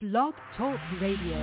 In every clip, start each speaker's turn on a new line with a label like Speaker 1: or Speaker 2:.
Speaker 1: Blog Talk Radio.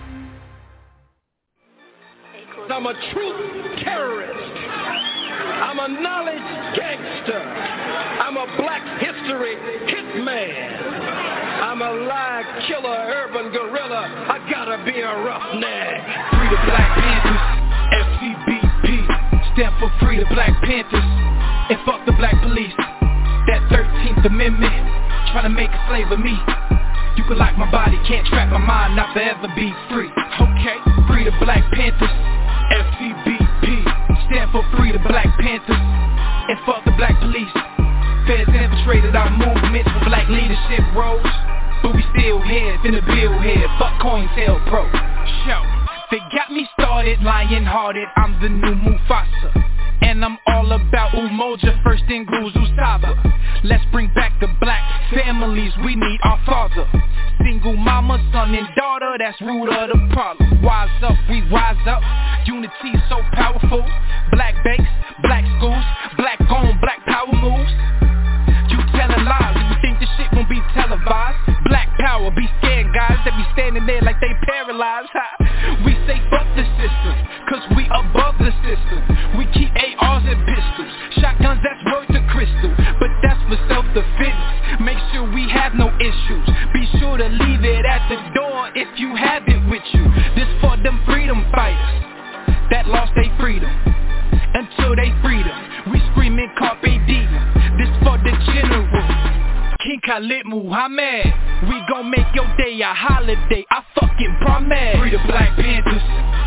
Speaker 2: I'm a truth terrorist. I'm a knowledge gangster. I'm a black history hitman. I'm a lie killer, urban gorilla. I gotta be a roughneck.
Speaker 3: Free the Black Panthers, FCBP. Stand for Free the Black Panthers. And fuck the black police. That 13th Amendment, trying to make a slave of me. You can lock my body, can't trap my mind, not forever be free. Okay, free the Black Panthers, FCBP. Stand for Free the Black Panthers. And fuck the black police. Feds infiltrated our movements for black leadership roles. But we still here, finna build here. Fuck COINTELPRO. Show, they got me started, lion-hearted. I'm the new Mufasa. And I'm all about Umoja, first in Guzu Saba. Let's bring back the black families, we need our father. Single mama, son and daughter, that's root of the problem. Wise up, we wise up, unity so powerful. Black banks, black schools, black on, black power moves. You telling lies, you think this shit won't be televised. Black power, be scared guys that be standing there like they paralyzed. We say fuck the system, cause we above the system. We keep ARs and pistols, shotguns that's worth a crystal. But that's for self-defense, make sure we have no issues. Be sure to leave it at the door if you have it with you. This for them freedom fighters that lost their freedom. Until they freedom, we screaming carpe diem. This for the general, King Khalid Muhammad. We gon' make your day a holiday, I fucking promise. Free the Black Panthers,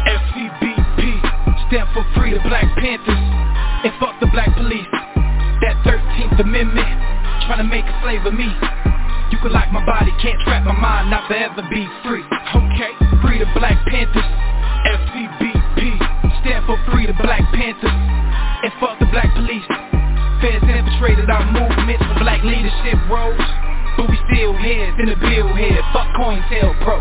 Speaker 3: FCBP. Stand for Free the Black Panthers. And fuck the black police. That 13th Amendment, trying to make a slave of me. You can lock my body, can't trap my mind, not forever be free. Okay, Free the Black Panthers, FCBP. Stand for Free the Black Panthers. And fuck the black police. Feds infiltrated our movements for black leadership roles. But we still here, finna build here. Fuck COINTELPRO.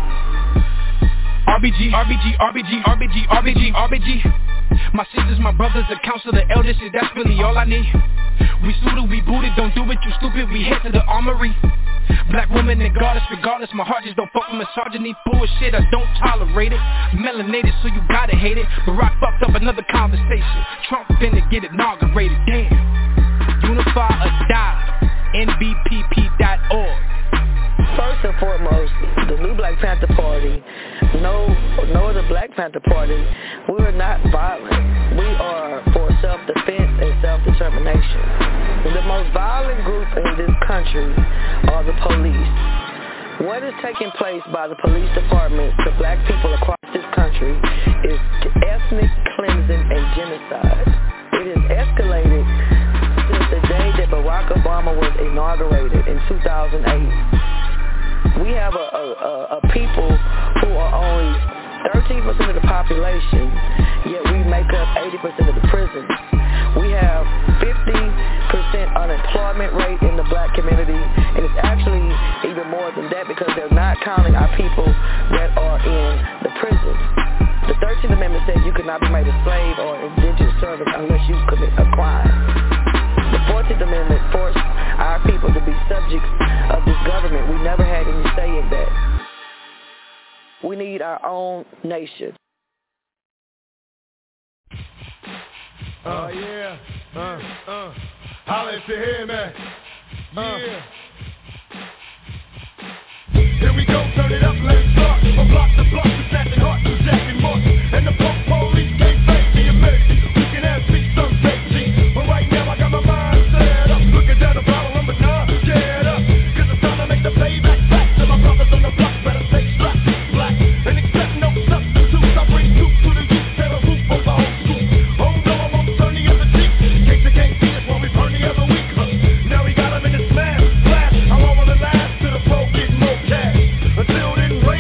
Speaker 3: RBG, RBG, RBG, RBG, RBG, RBG. My sisters, my brothers, the council, the elders, shit, that's really all I need. We suited, we booted, don't do it, you stupid, we head to the armory. Black woman and goddess, regardless, my heart just don't fuck with misogyny. Bullshit, I don't tolerate it. Melanated, so you gotta hate it. Barack fucked up another conversation. Trump finna get inaugurated, damn. Unify or die, NBPP.org.
Speaker 4: First and foremost, the new Black Panther Party, no other Black Panther Party, we are not violent. We are for self-defense and self-determination. The most violent group in this country are the police. What is taking place by the police department to black people across this country is ethnic cleansing and genocide. It has escalated since the day that Barack Obama was inaugurated in 2008. We have a people who are only 13% of the population, yet we make up 80% of the prisons. We have 50% unemployment rate in the black community, and it's actually even more than that because they're not counting our people that are in the prisons. The 13th Amendment says you cannot be made a slave or indentured servant unless you commit a crime. The 14th Amendment forced our people to be subjects of this government. We never had any say in that. We need our own nation.
Speaker 5: Yeah. Holla if you hear me. Yeah. Here we go, turn it up, let's start. From block to block, we're snatching hearts and jacking marks. And the punk police can't fake the amazing. We can have speech some safety. But right now I got my mind set up. Looking down the bottle number 9, get up. Cause it's time to make the payback back. To my brothers on the block, better stay strapped. Black, and accept no substitutes. I bring soup to the youth, tear a roof over the whole school. Oh no, I'm on 30 of the Jeep. In case you can't see us while we burn the other week. Now we got him in his smash, blast. I'm on the last to the pro, getting more cash. Until then,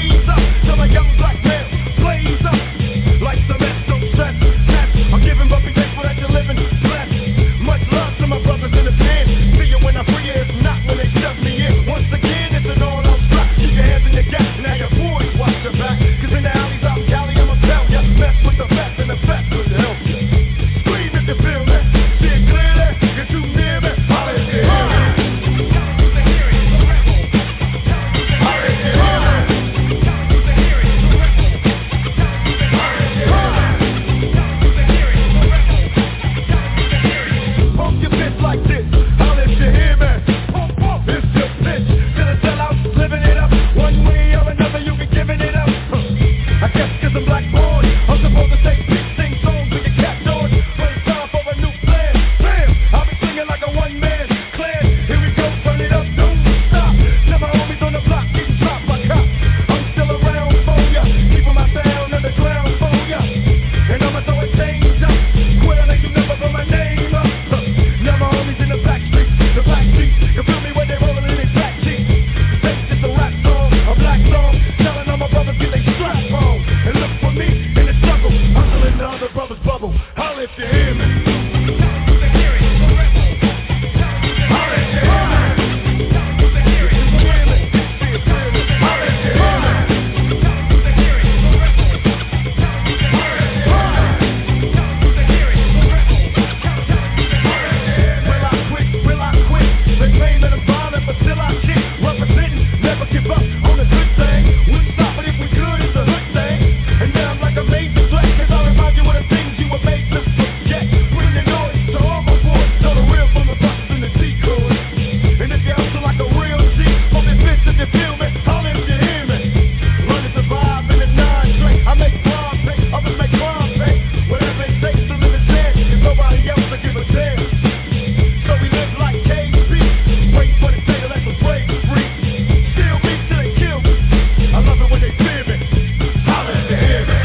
Speaker 5: on the good thing. Wouldn't stop it if we could, it's a hood thing. And now I'm like a major flex, cause I remind you of the things you were made to forget. Bring the noise to all my boys, know the real from the buses and the decoys. And if you're hustling like a real G, hope it fits if you feel me, holler if you hear me. Learn to survive in the non-drink, I make crime pay, others make crime pay. Whatever it takes to live a day, there's nobody else to give a damn. So we live like KB, wait for the day to let the break free. Still me till they kill me, I love it when they fear me. Holler if you hear me.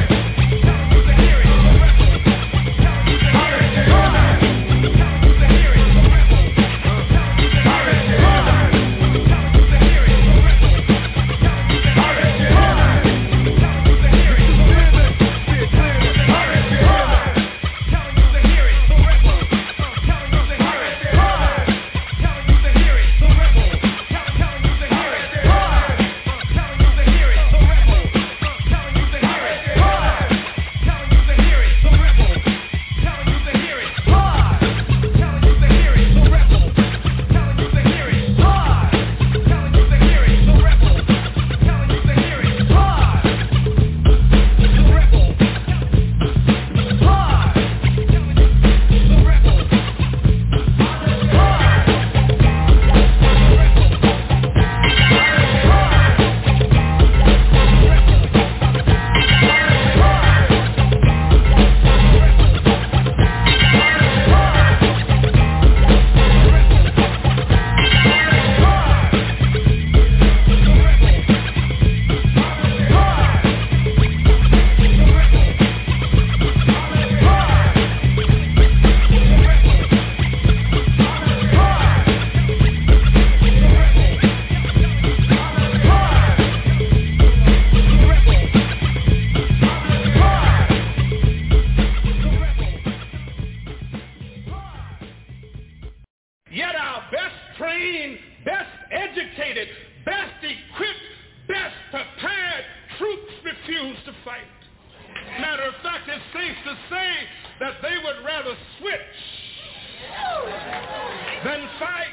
Speaker 2: Yet our best trained, best educated, best equipped, best prepared troops refuse to fight. Matter of fact, it's safe to say that they would rather switch than fight.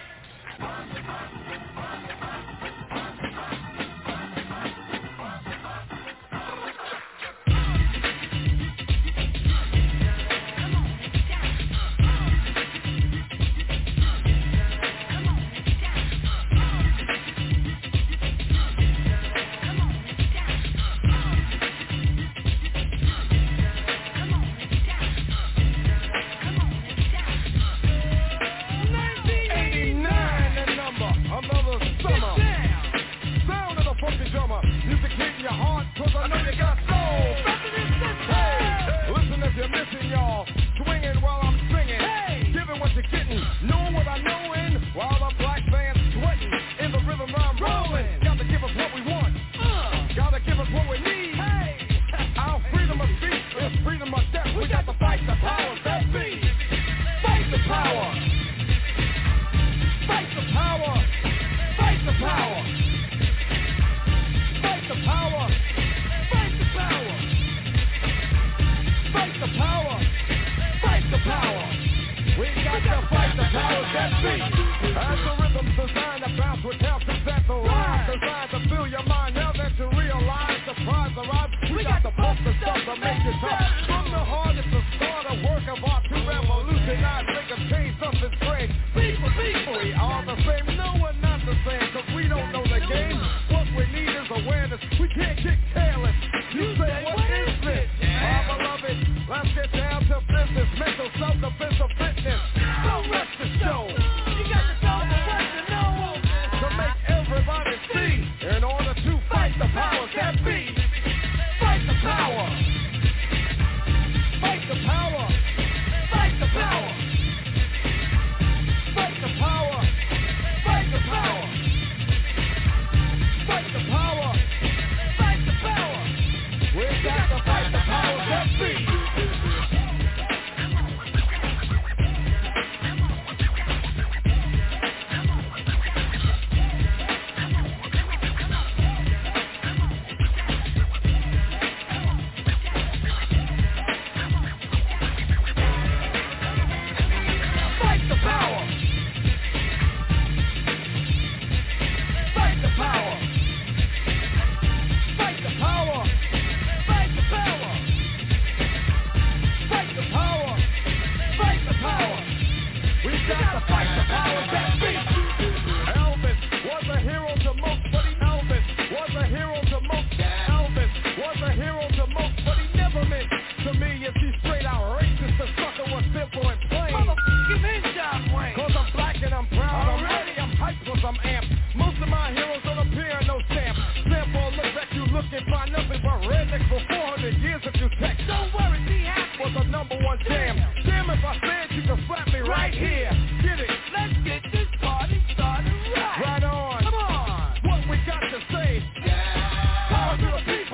Speaker 5: Fight the power.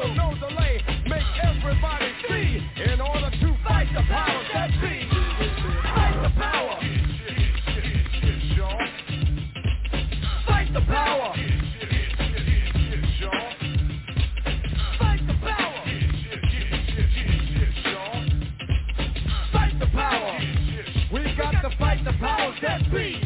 Speaker 5: no delay, make everybody see. In order to fight the powers that be, fight the power. Fight the power. Fight the power. Fight the power. We got to fight the powers that be.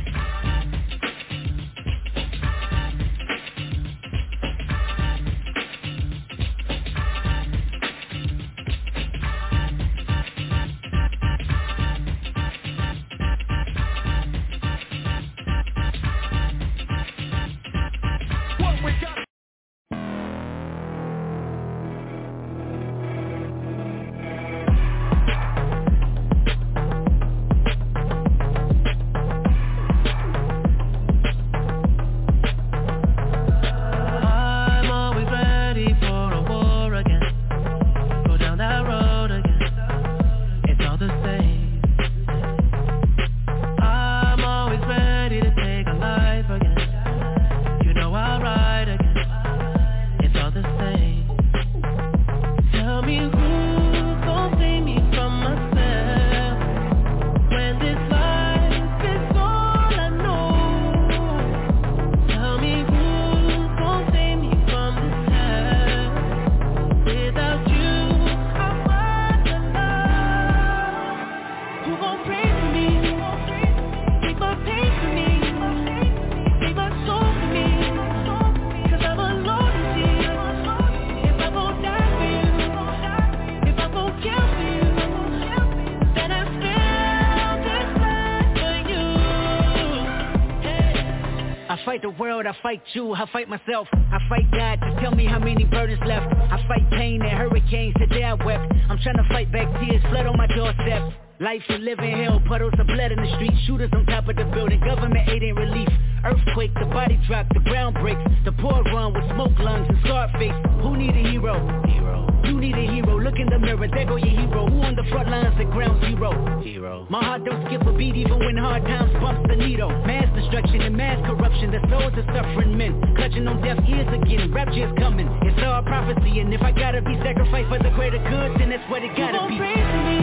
Speaker 1: I fight you, I fight myself, I fight God to tell me how many burdens left. I fight pain and hurricanes, today I wept. I'm trying to fight back tears, flood on my doorstep. Life and living hell, puddles of blood in the street, shooters on top of the building, government aid ain't relief. Earthquake, the body drop, the ground breaks, the poor run with smoke lungs and scarred face. Who need a hero? You need a hero, look in the mirror, there go your hero. Who on the front lines at ground zero? My heart don't skip a beat even when hard times bumps the needle. Mass destruction and mass corruption, the souls of suffering men clutching on deaf ears again, rapture's coming. It's all prophecy, and if I gotta be sacrificed for the greater good, then that's what it gotta be. Pray for me,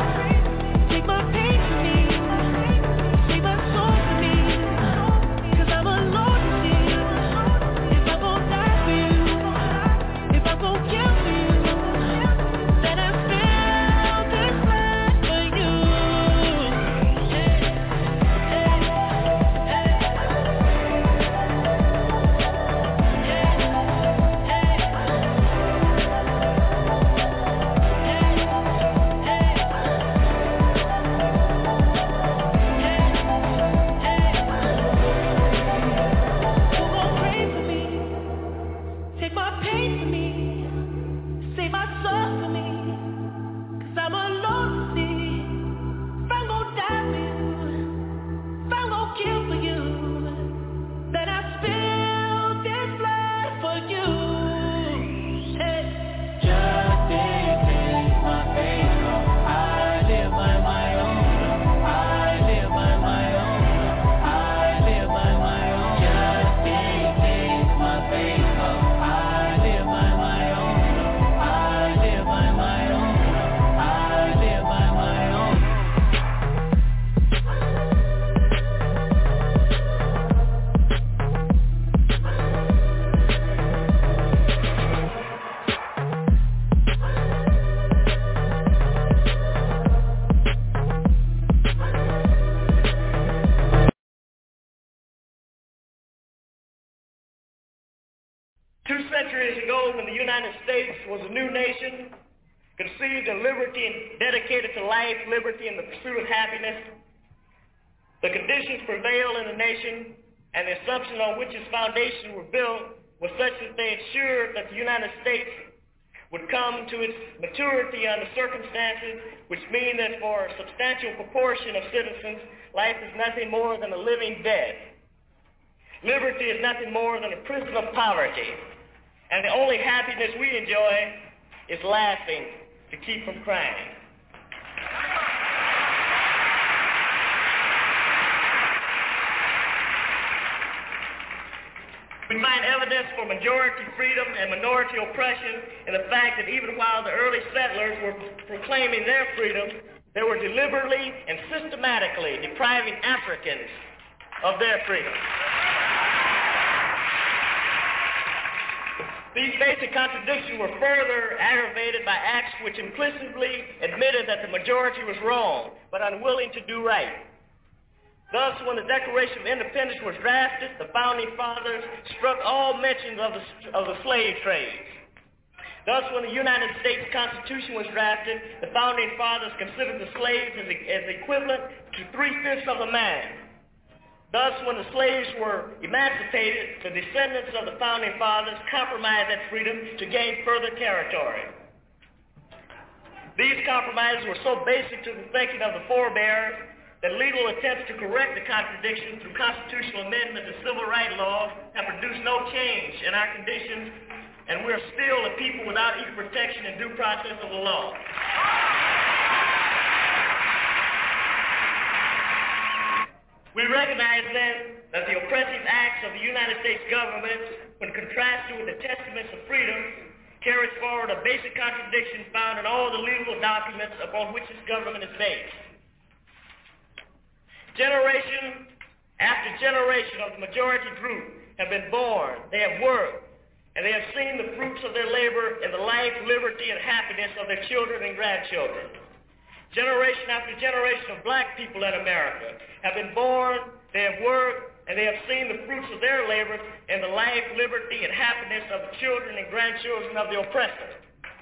Speaker 1: take my pain for me, save my soul for me, 'cause I'm alone to see. If I gon' die for you, if I gon' kill for you, then I feel this life for you.
Speaker 6: Was a new nation, conceived in liberty and dedicated to life, liberty, and the pursuit of happiness. The conditions prevailed in the nation, and the assumption on which its foundations were built was such that they ensured that the United States would come to its maturity under circumstances which mean that for a substantial proportion of citizens, life is nothing more than a living dead. Liberty is nothing more than a prison of poverty. And the only happiness we enjoy is laughing to keep from crying. We find evidence for majority freedom and minority oppression in the fact that even while the early settlers were proclaiming their freedom, they were deliberately and systematically depriving Africans of their freedom. These basic contradictions were further aggravated by acts which implicitly admitted that the majority was wrong, but unwilling to do right. Thus, when the Declaration of Independence was drafted, the Founding Fathers struck all mentions of the slave trade. Thus, when the United States Constitution was drafted, the Founding Fathers considered the slaves as equivalent to 3/5 of the man. Thus, when the slaves were emancipated, the descendants of the Founding Fathers compromised that freedom to gain further territory. These compromises were so basic to the thinking of the forebears that legal attempts to correct the contradiction through constitutional amendment to civil rights laws have produced no change in our conditions, and we are still a people without equal protection and due process of the law. We recognize then that the oppressive acts of the United States government, when contrasted with the testaments of freedom, carries forward a basic contradiction found in all the legal documents upon which this government is based. Generation after generation of the majority group have been born, they have worked, and they have seen the fruits of their labor in the life, liberty, and happiness of their children and grandchildren. Generation after generation of black people in America have been born, they have worked, and they have seen the fruits of their labor in the life, liberty, and happiness of the children and grandchildren of the oppressor.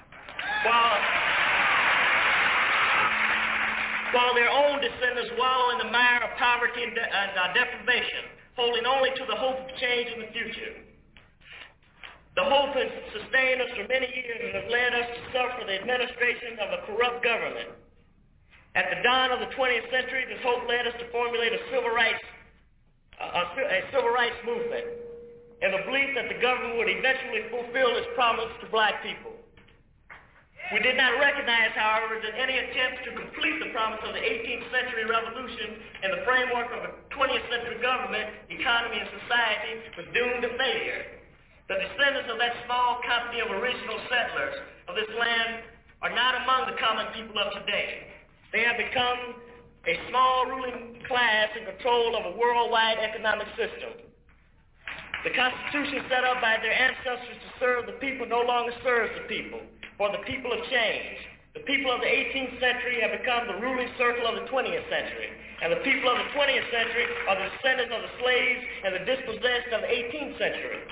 Speaker 6: While their own descendants wallow in the mire of poverty and deprivation, holding only to the hope of change in the future. The hope has sustained us for many years and has led us to suffer the administration of a corrupt government. At the dawn of the 20th century, this hope led us to formulate a civil rights movement in the belief that the government would eventually fulfill its promise to black people. We did not recognize, however, that any attempt to complete the promise of the 18th century revolution in the framework of a 20th century government, economy, and society was doomed to failure. The descendants of that small company of original settlers of this land are not among the common people of today. They have become a small ruling class in control of a worldwide economic system. The Constitution set up by their ancestors to serve the people no longer serves the people, for the people have changed. The people of the 18th century have become the ruling circle of the 20th century, and the people of the 20th century are the descendants of the slaves and the dispossessed of the 18th century.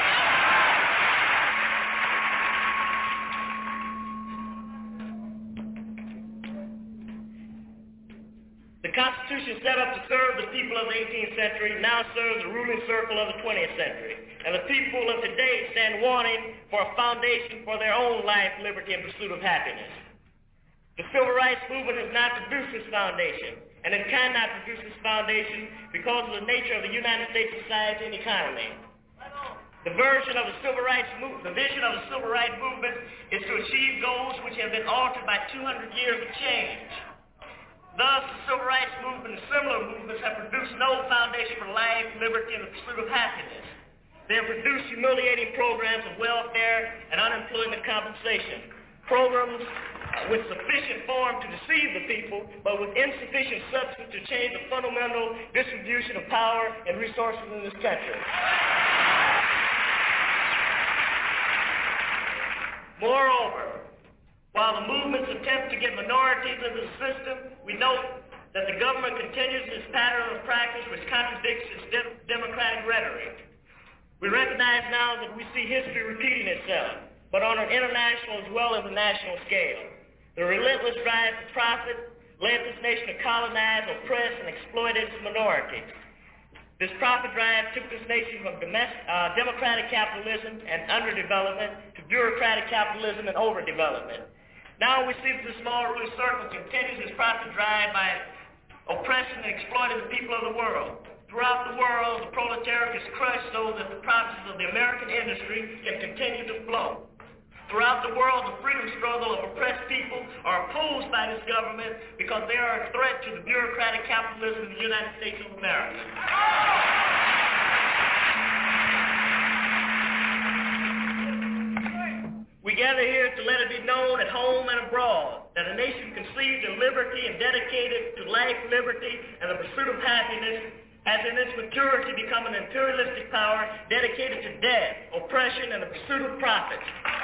Speaker 6: The Constitution set up to serve the people of the 18th century now serves the ruling circle of the 20th century. And the people of today stand wanting for a foundation for their own life, liberty, and pursuit of happiness. The civil rights movement has not produced this foundation, and it cannot produce this foundation because of the nature of the United States society and economy. The vision of the civil rights movement is to achieve goals which have been altered by 200 years of change. Thus, the civil rights movement and similar movements have produced no foundation for life, liberty, and the pursuit of happiness. They have produced humiliating programs of welfare and unemployment compensation, programs with sufficient form to deceive the people, but with insufficient substance to change the fundamental distribution of power and resources in this country. Moreover, while the movements attempt to get minorities into the system, we note that the government continues its pattern of practice which contradicts its democratic rhetoric. We recognize now that we see history repeating itself, but on an international as well as a national scale. The relentless drive for profit led this nation to colonize, oppress, and exploit its minorities. This profit drive took this nation from democratic capitalism and underdevelopment to bureaucratic capitalism and overdevelopment. Now we see that the small ruling circle continues its profit drive by oppressing and exploiting the people of the world. Throughout the world, the proletariat is crushed so that the profits of the American industry can continue to flow. Throughout the world, the freedom struggle of oppressed people are opposed by this government because they are a threat to the bureaucratic capitalism of the United States of America. gather here to let it be known at home and abroad that a nation conceived in liberty and dedicated to life, liberty, and the pursuit of happiness has in its maturity become an imperialistic power dedicated to death, oppression, and the pursuit of profit.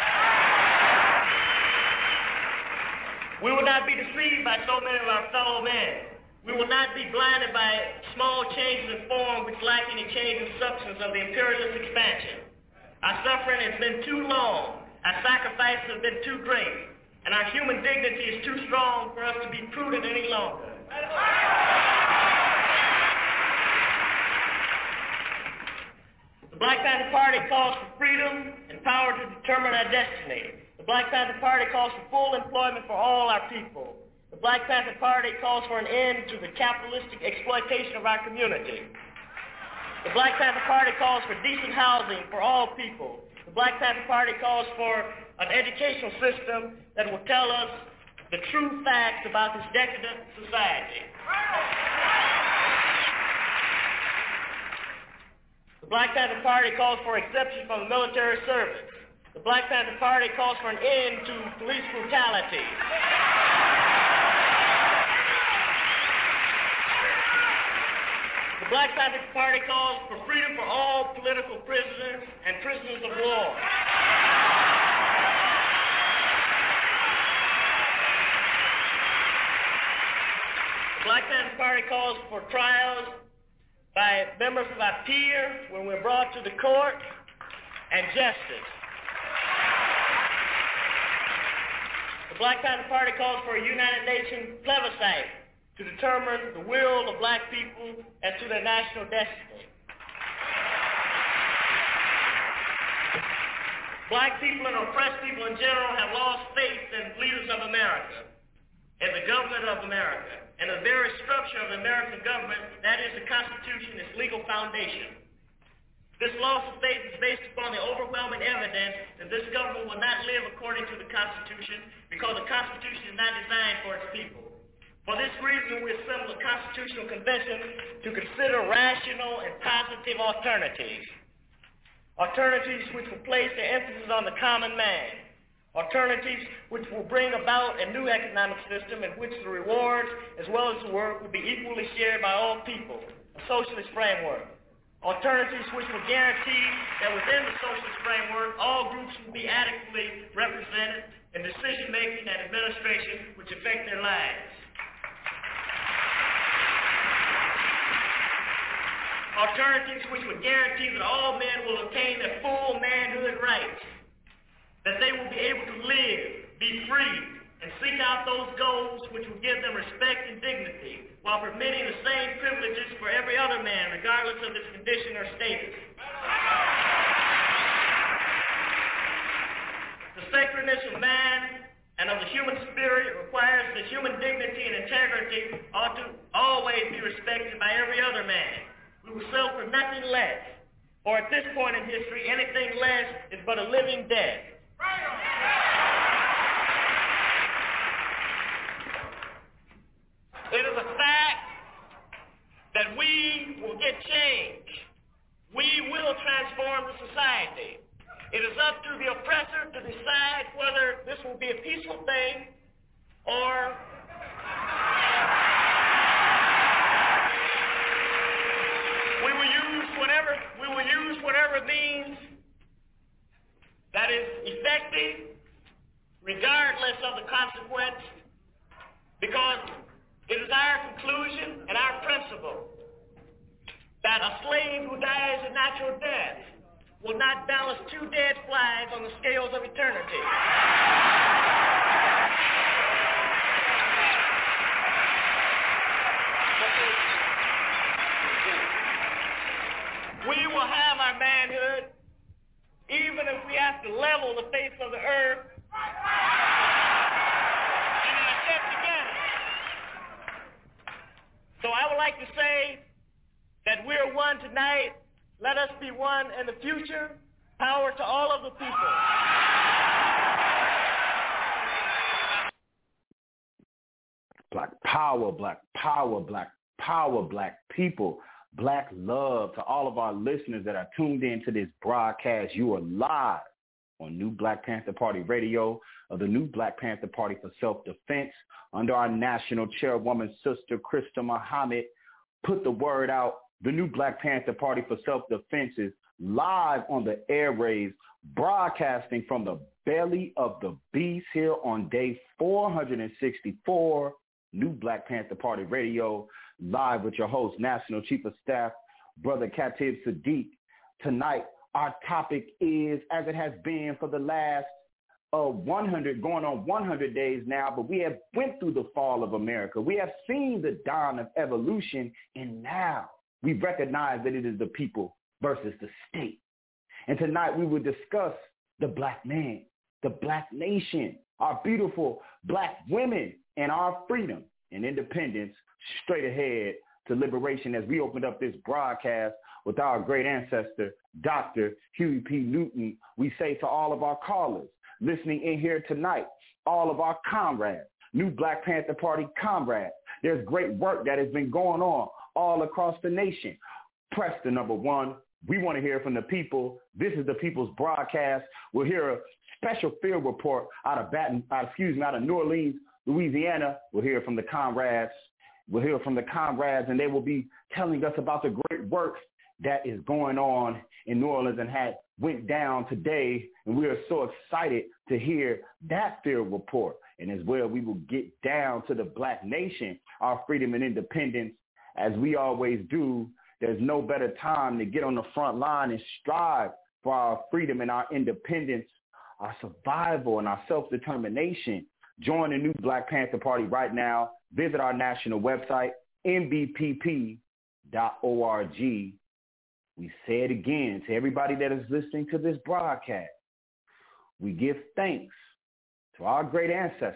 Speaker 6: We will not be deceived by so many of our fellow men. We will not be blinded by small changes in form which lack any change in substance of the imperialist expansion. Our suffering has been too long, our sacrifices have been too great, and our human dignity is too strong for us to be prudent any longer. The Black Panther Party calls for freedom and power to determine our destiny. The Black Panther Party calls for full employment for all our people. The Black Panther Party calls for an end to the capitalistic exploitation of our community. The Black Panther Party calls for decent housing for all people. The Black Panther Party calls for an educational system that will tell us the true facts about this decadent society. The Black Panther Party calls for exemption from the military service. The Black Panther Party calls for an end to police brutality. The Black Panther Party calls for freedom for all political prisoners and prisoners of war. The Black Panther Party calls for trials by members of our peers when we're brought to the court, and justice. The Black Panther Party calls for a United Nations plebiscite to determine the will of black people as to their national destiny. Black people and oppressed people in general have lost faith in leaders of America, in the government of America, and the very structure of the American government, that is the Constitution, its legal foundation. This loss of faith is based upon the overwhelming evidence that this government will not live according to the Constitution because the Constitution is not designed for its people. For this reason, we assembled a constitutional convention to consider rational and positive alternatives. Alternatives which will place their emphasis on the common man. Alternatives which will bring about a new economic system in which the rewards as well as the work will be equally shared by all people, a socialist framework. Alternatives which will guarantee that within the socialist framework, all groups will be adequately represented in decision-making and administration which affect their lives. Alternatives which would guarantee that all men will obtain their full manhood rights, that they will be able to live, be free, and seek out those goals which will give them respect and dignity, while permitting the same privileges for every other man, regardless of his condition or status. The sacredness of man and of the human spirit requires that human dignity and integrity ought to always be respected by every other man. We will settle for nothing less, or at this point in history, anything less is but a living death. It is a fact that we will get change. We will transform the society. It is up to the oppressor to decide whether this will be a peaceful thing or we will use whatever means that is effective, regardless of the consequence, because it is our conclusion and our principle that a slave who dies a natural death will not balance two dead flies on the scales of eternity. We will have our manhood even if we have to level the face of the earth in an attempt to get it. So I would like to say that we're one tonight. Let us be one in the future. Power to all of the people.
Speaker 7: Black power, black power, black power, black people. Black love to all of our listeners that are tuned in to this broadcast. You are live on New Black Panther Party Radio of the New Black Panther Party for Self-Defense under our national chairwoman, Sister Krista Muhammad, put the word out. The New Black Panther Party for Self-Defense is live on the airwaves, broadcasting from the belly of the beast here on day 464, New Black Panther Party Radio, live with your host, National Chief of Staff, Brother Khatib Sadiq. Tonight, our topic is, as it has been for the last 100, going on 100 days now, but we have went through the fall of America. We have seen the dawn of evolution, and now we recognize that it is the people versus the state. And tonight we will discuss the black man, the black nation, our beautiful black women, and our freedom and independence straight ahead to liberation as we opened up this broadcast with our great ancestor, Dr. Huey P. Newton. We say to all of our callers listening in here tonight, all of our comrades, New Black Panther Party comrades, there's great work that has been going on all across the nation. Press the number 1. We want to hear from the people. This is the People's Broadcast. We'll hear a special field report out of New Orleans, Louisiana. We'll hear from the comrades. We'll hear from the comrades, and they will be telling us about the great work that is going on in New Orleans and went down today. And we are so excited to hear that field report. And as well, we will get down to the black nation, our freedom and independence, as we always do. There's no better time to get on the front line and strive for our freedom and our independence, our survival and our self-determination. Join the New Black Panther Party right now. Visit our national website, nbpp.org. We say it again to everybody that is listening to this broadcast. We give thanks to our great ancestors.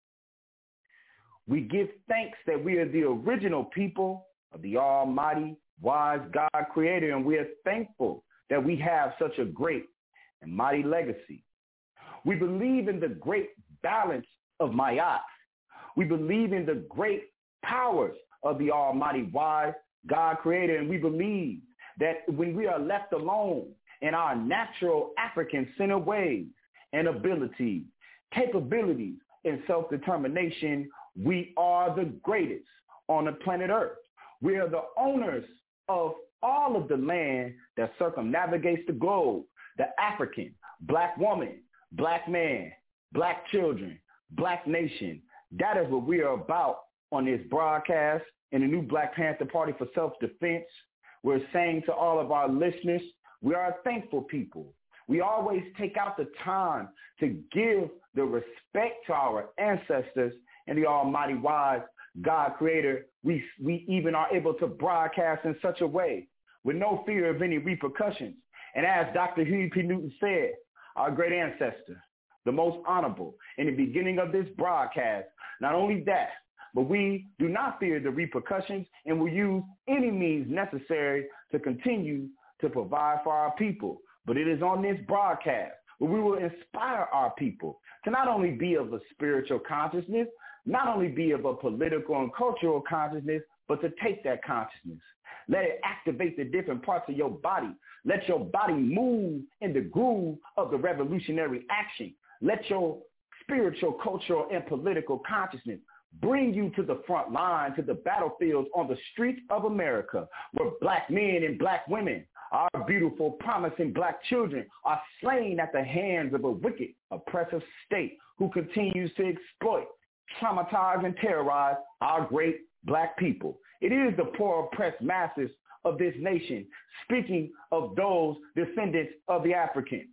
Speaker 7: We give thanks that we are the original people of the Almighty, wise God Creator, and we are thankful that we have such a great and mighty legacy. We believe in the great balance of Ma'at. We believe in the great powers of the Almighty, wise God Creator, and we believe that when we are left alone in our natural African-centered ways and abilities, capabilities, and self-determination, we are the greatest on the planet Earth. We are the owners of all of the land that circumnavigates the globe, the African, black woman, black man, black children, black nation. That is what we are about on this broadcast in the New Black Panther Party for Self-Defense. We're saying to all of our listeners, we are a thankful people. We always take out the time to give the respect to our ancestors and the Almighty wise God Creator. We even are able to broadcast in such a way with no fear of any repercussions. And as Dr. Huey P. Newton said, our great ancestor, the most honorable, in the beginning of this broadcast, not only that, but we do not fear the repercussions and will use any means necessary to continue to provide for our people. But it is on this broadcast where we will inspire our people to not only be of a spiritual consciousness, not only be of a political and cultural consciousness, but to take that consciousness. Let it activate the different parts of your body. Let your body move in the groove of the revolutionary action. Let your spiritual, cultural, and political consciousness bring you to the front line, to the battlefields on the streets of America, where black men and black women, our beautiful, promising black children, are slain at the hands of a wicked, oppressive state who continues to exploit, traumatize, and terrorize our great black people. It is the poor, oppressed masses of this nation, speaking of those descendants of the Africans.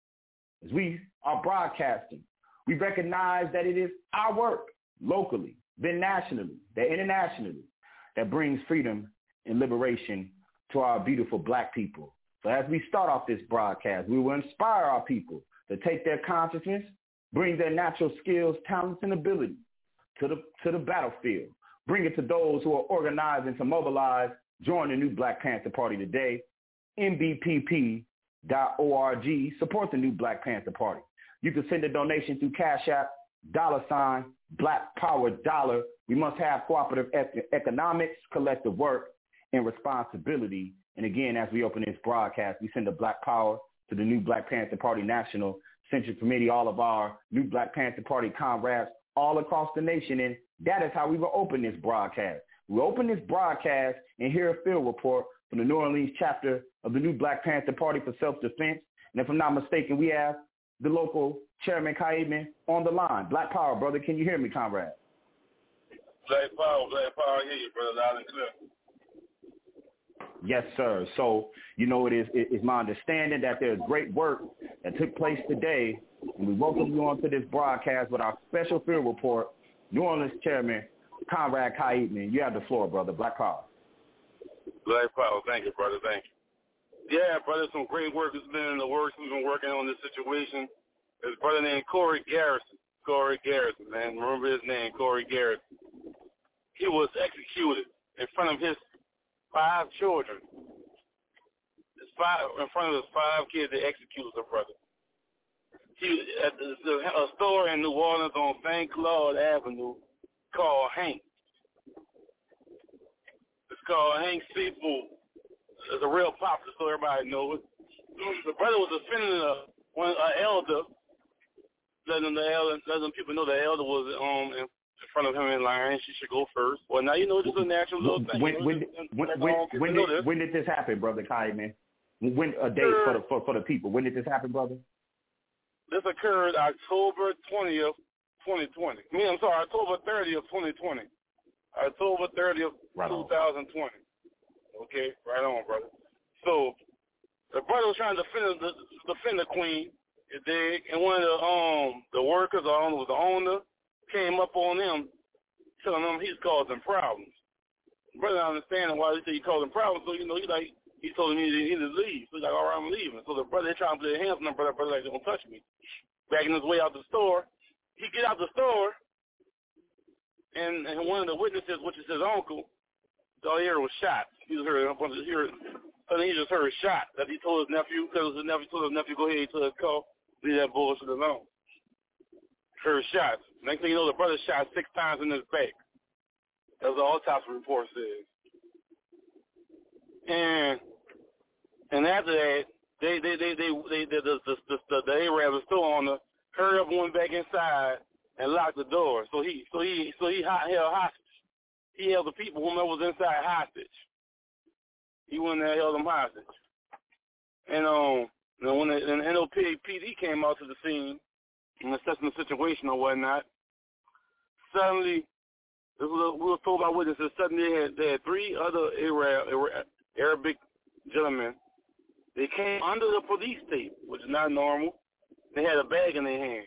Speaker 7: As we are broadcasting, we recognize that it is our work, locally, then nationally, then internationally, that brings freedom and liberation to our beautiful black people. So as we start off this broadcast, we will inspire our people to take their consciousness, bring their natural skills, talents, and abilities to the battlefield. Bring it to those who are organizing to mobilize. Join the New Black Panther Party today. nbpp.org. Support the New Black Panther Party. You can send a donation through Cash App, $ Black Power Dollar. We must have cooperative economics, collective work, and responsibility. And again, as we open this broadcast, we send the Black Power to the New Black Panther Party National Central Committee, all of our new Black Panther Party comrades all across the nation. And that is how we will open this broadcast. We open this broadcast and hear a field report from the New Orleans chapter of the new Black Panther Party for Self-Defense. And if I'm not mistaken, we have the local Chairman Kaidman on the line. Black Power, brother. Can you hear me, comrade?
Speaker 8: Black Power, I hear you, brother, loud and clear.
Speaker 7: Yes, sir. So, it is my understanding that there's great work that took place today, and we welcome you onto this broadcast with our special field report, New Orleans Chairman Conrad Kaidman. You have the floor, brother. Black Power.
Speaker 8: Black Power. Thank you, brother. Thank you. Yeah, brother, some great work has been in the works. We've been working on this situation. There's a brother named Corey Garrison. Corey Garrison, man. Remember his name, Corey Garrison. He was executed in front of his 5 children. In front of his 5 kids, they executed the brother. He was at a store in New Orleans on St. Claude Avenue called Hank. It's called Hank Seafood. It's a real popular store. Everybody knows it. The brother was offending an elder, letting people know the elder was in front of him in line. She should go first. Well, now this is a natural little thing.
Speaker 7: When did this happen, brother Kaidman? When a date for the people? When did this happen, brother?
Speaker 8: This occurred October 20th, 2020. October 30th, 2020. October 30th, right 2020. On. Okay, right on, brother. So the brother was trying to defend the queen, and one of the workers, or the owner, came up on him, telling him he's causing problems. Brother, I understand why he causing problems. So he told him he needed to leave. So he's like, all right, I'm leaving. So the brother, they trying to put their hands on the brother. Brother like, don't touch me. Backing his way out the store, he get out the store, and one of the witnesses, which is his uncle, all he heard was shots. He just heard shots that he told his nephew, because his nephew told his nephew, go ahead to his car, leave that bullshit alone. Heard shots. Next thing you know, the brother shot 6 times in his back. That's what the autopsy report says. And after that, the Arab, the store owner, hurried up and went back inside and locked the door. So he held hostage. He held the people, whomever was inside, hostage. He went there and held them hostage. And when the NOPD came out to the scene and assessing the situation or whatnot, suddenly, we were told by witnesses, suddenly they had 3 other Arabic gentlemen. They came under the police tape, which is not normal. They had a bag in their hand.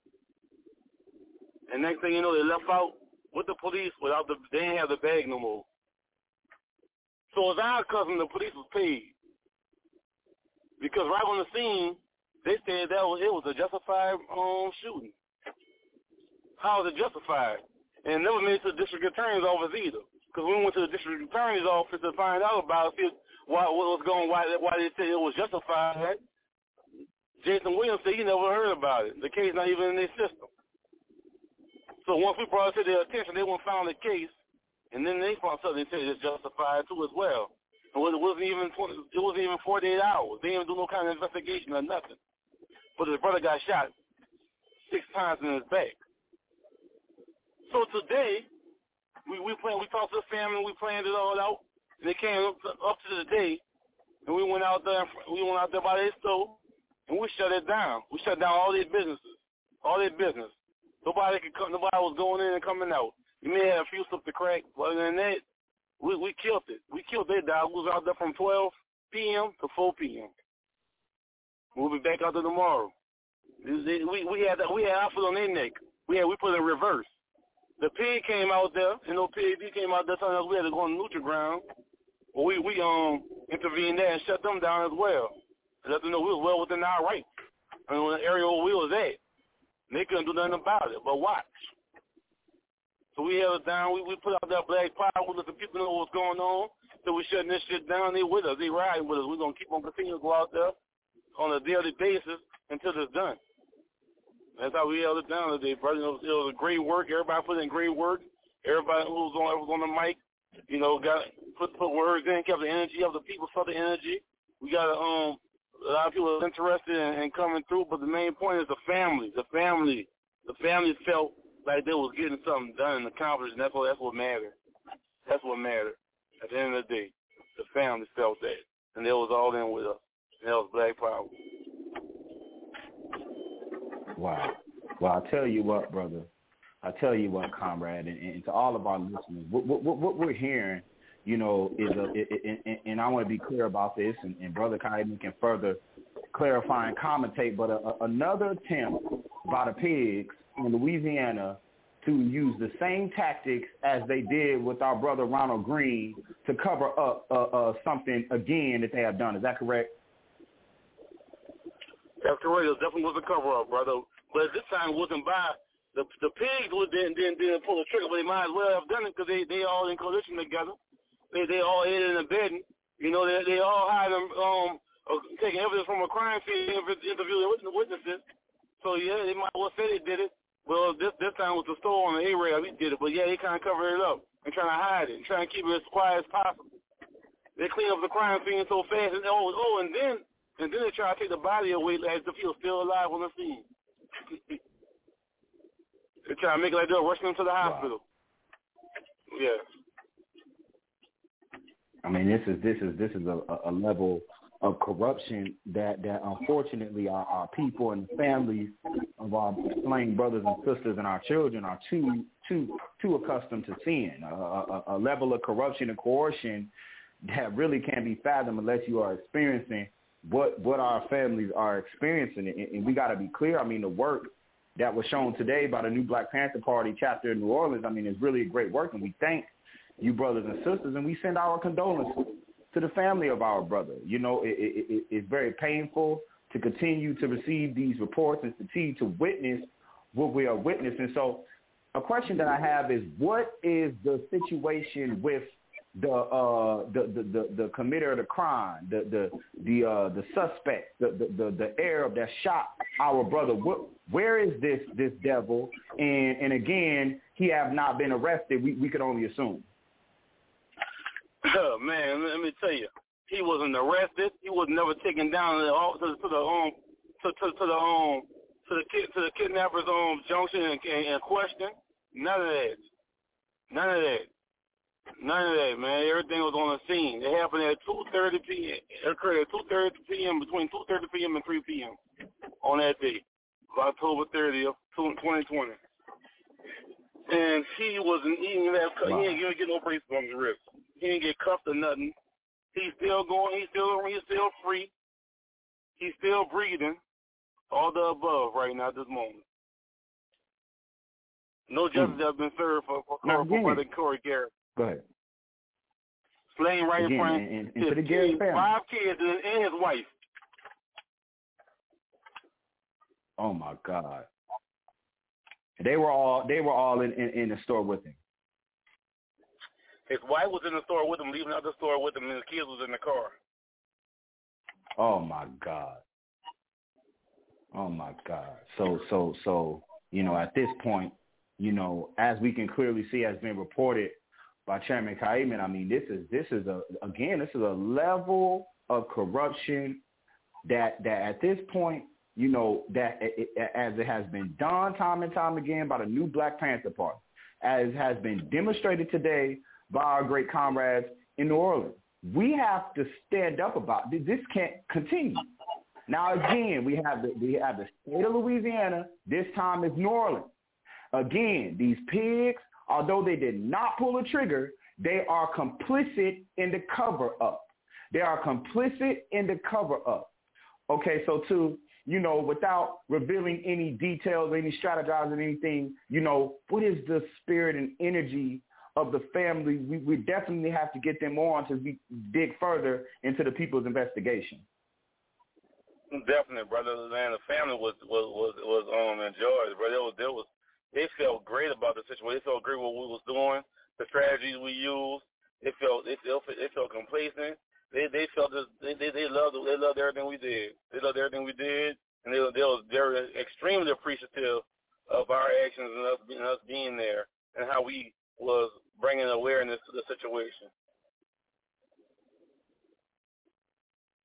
Speaker 8: And next thing you know, they left out with the police they didn't have the bag no more. So as our cousin, the police was paid. Because right on the scene, they said it was a justified shooting. How was it justified? And it never made it to the district attorney's office either. Because we went to the district attorney's office to find out about it, why they said it was justified. Jason Williams said he never heard about it. The case not even in their system. So once we brought it to their attention, they went and found the case, and then they found something they said it's justified too as well. And it wasn't even 48 hours. They didn't do no kind of investigation or nothing. But his brother got shot 6 times in his back. So today, we talked to the family, we planned it all out, and they came up to the day, and we went out there by their store, and we shut it down. We shut down all their business. Nobody was going in and coming out. You may have a few slips to crack, but other than that, we killed it. We killed their dog. We was out there from 12 p.m. to 4 p.m. We'll be back out there tomorrow. We had our foot on their neck. We put it in reverse. The PID came out there, PAD came out there telling us we had to go on neutral ground. Well, we intervened there and shut them down as well. And let them know we was well within our rights. And in the area where we was at, they couldn't do nothing about it, but watch. So we held it down. We put out that black power. We let the people know what's going on. So we shutting this shit down. They with us. They riding with us. We're going to keep on continuing to go out there on a daily basis until it's done. That's how we held it down today, brother. It was a great work. Everybody put in great work. Everybody who was on the mic, got put words in, kept the energy of the people, felt the energy. We got a lot of people are interested in coming through, but the main point is the family. The family felt like they was getting something done and accomplished, and that's what mattered. That's what mattered. At the end of the day, the family felt that, and they was all in with us. And that was Black Power.
Speaker 7: Wow. Well, I tell you what, brother. I tell you what, comrade, and to all of our listeners, what we're hearing, you know, and I want to be clear about this, and Brother Kaiman can further clarify and commentate, but another attempt by the pigs in Louisiana to use the same tactics as they did with our brother Ronald Green to cover up something again that they have done. Is that correct?
Speaker 8: That's correct. It definitely was a cover-up, brother. But this time it wasn't by the pigs didn't pull the trigger, but they might as well have done it because they all in coalition together. They all aided and abetting. You know, they all had them taking evidence from a crime scene, interviewing witnesses. So yeah, they might well say they did it. Well, this time was the store on the A-Rail. We did it, but yeah, they kind of covered it up and trying to hide it, and trying to keep it as quiet as possible. They clean up the crime scene so fast, and then they try to take the body away as if he was still alive on the scene. They try to make it like they're rushing him to the hospital. Wow. Yeah.
Speaker 7: I mean, this is a level of corruption that unfortunately our people and families of our slain brothers and sisters and our children are too accustomed to seeing. A level of corruption and coercion that really can't be fathomed unless you are experiencing what our families are experiencing. And we got to be clear. I mean, the work that was shown today by the new Black Panther Party chapter in New Orleans, I mean, it's really a great work, and we thank you brothers and sisters, and we send our condolences to the family of our brother. You know, it's very painful to continue to receive these reports and continue to witness what we are witnessing. So a question that I have is, what is the situation with the committer of the crime, the suspect, the Arab that shot our brother? Where is this devil? And again, he have not been arrested. We could only assume.
Speaker 8: Man, let me tell you, he wasn't arrested. He was never taken down to the kidnapper's junction and question. None of that, man. Everything was on the scene. It happened at 2:30 p.m. It occurred at 2:30 p.m. between 2:30 p.m. and 3 p.m. on that day, October 30th, 2020. And he wasn't even he didn't get no brace on his wrist. He didn't get cuffed or nothing. He's still going. He's still free. He's still breathing. All the above right now at this moment. No justice has been served for Brother Corey Garrett.
Speaker 7: Go ahead.
Speaker 8: Slain right in front of his kids, 5 kids and his wife.
Speaker 7: Oh my God. They were all in the store with him.
Speaker 8: His wife was in the store with him, leaving out the store with him, and his kids was in the car.
Speaker 7: Oh my God. Oh my God. So you know, at this point, you know, as we can clearly see, has been reported by Chairman Kaiman, I mean, this is a level of corruption that at this point, you know, that as it has been done time and time again by the new Black Panther Party, as has been demonstrated today by our great comrades in New Orleans. We have to stand up about this. This can't continue. Now, again, we have the state of Louisiana. This time it's New Orleans. Again, these pigs, although they did not pull a trigger, they are complicit in the cover-up. They are complicit in the cover-up. Okay, so you know, without revealing any details, any strategizing, anything, you know, what is the spirit and energy of the family? We definitely have to get them on as we dig further into the people's investigation.
Speaker 8: Definitely, brother. Man, the family was enjoyed, brother. They felt great about the situation. They felt great what we was doing, the strategies we used. They felt complacent. They felt they loved everything we did. They loved everything we did, and they were very extremely appreciative of our actions and us being there and how we was bringing awareness to the situation.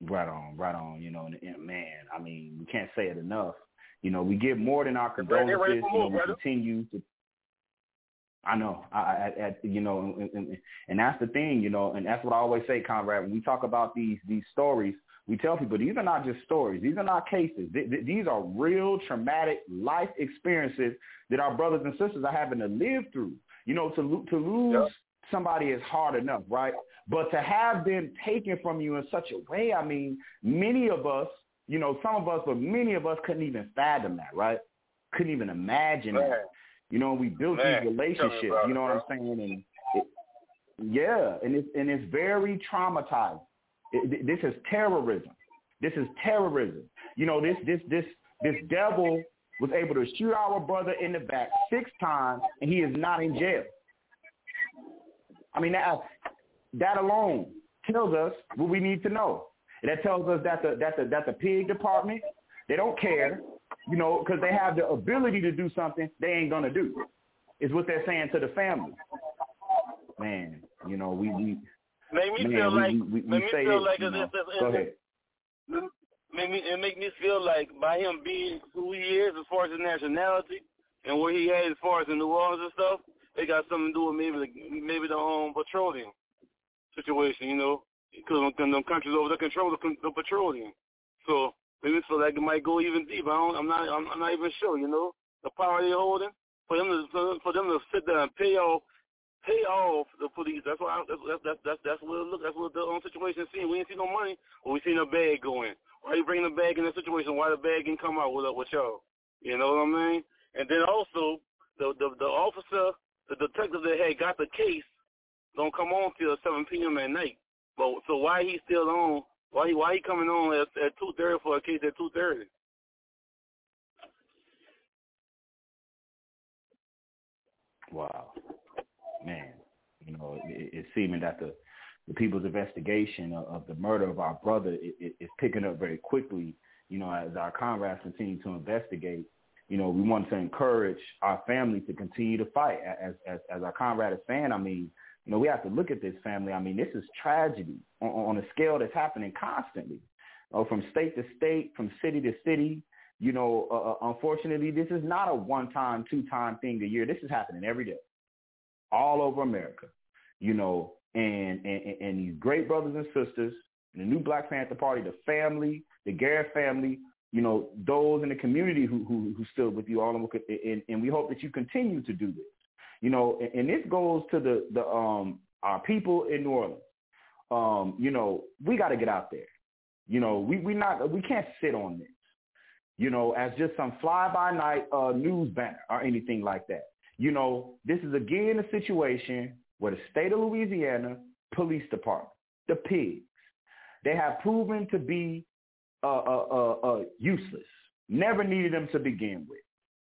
Speaker 7: Right on. You know, and man, I mean, we can't say it enough. You know, we give more than our condolences. You know, we continue to. I know, you know, and that's the thing, you know, and that's what I always say, Conrad. When we talk about these stories, we tell people these are not just stories; these are not cases. These are real traumatic life experiences that our brothers and sisters are having to live through. You know, to lose somebody is hard enough, right? But to have them taken from you in such a way, I mean, many of us, you know, some of us, but many of us couldn't even fathom that, right? Couldn't even imagine that. You know, we built these relationships, you know what I'm saying? And it's very traumatizing. This is terrorism. You know, this devil was able to shoot our brother in the back 6 times, and he is not in jail. I mean, that alone tells us what we need to know. That tells us that the pig department, they don't care. You know, because they have the ability to do something they ain't going to do, is what they're saying to the family. Man, you know, we make me feel like
Speaker 8: feel like by him being who he is as far as his nationality and where he at as far as in New Orleans and stuff, they got something to do with maybe the petroleum situation, you know, because them countries over there control the petroleum. So maybe feel like it might go even deeper. I'm not even sure. You know, the power they're holding for them to sit there and pay off the police. That's what it look. That's what the situation seems. We ain't see no money, but we seen a bag going. Why you bring the bag in that situation? Why the bag didn't come out with y'all? You know what I mean? And then also the officer, the detective that had got the case, don't come on till 7 p.m. at night. But so why he still on? Why he coming on at 2:30 for a case at 2:30?
Speaker 7: Wow, man, you know, it's seeming that the people's investigation of the murder of our brother is picking up very quickly. You know, as our comrades continue to investigate, you know, we want to encourage our family to continue to fight. As our comrade is saying, I mean, you know, we have to look at this, family. I mean, this is tragedy on a scale that's happening constantly, from state to state, from city to city. You know, unfortunately, this is not a one-time, two-time thing a year. This is happening every day, all over America. You know, and these great brothers and sisters, the new Black Panther Party, the family, the Garrett family, you know, those in the community who stood with you all, and we hope that you continue to do this. You know, and this goes to our people in New Orleans. You know, we got to get out there. You know, we can't sit on this, you know, as just some fly-by-night news banner or anything like that. You know, this is again a situation where the state of Louisiana police department, the pigs, they have proven to be useless. Never needed them to begin with.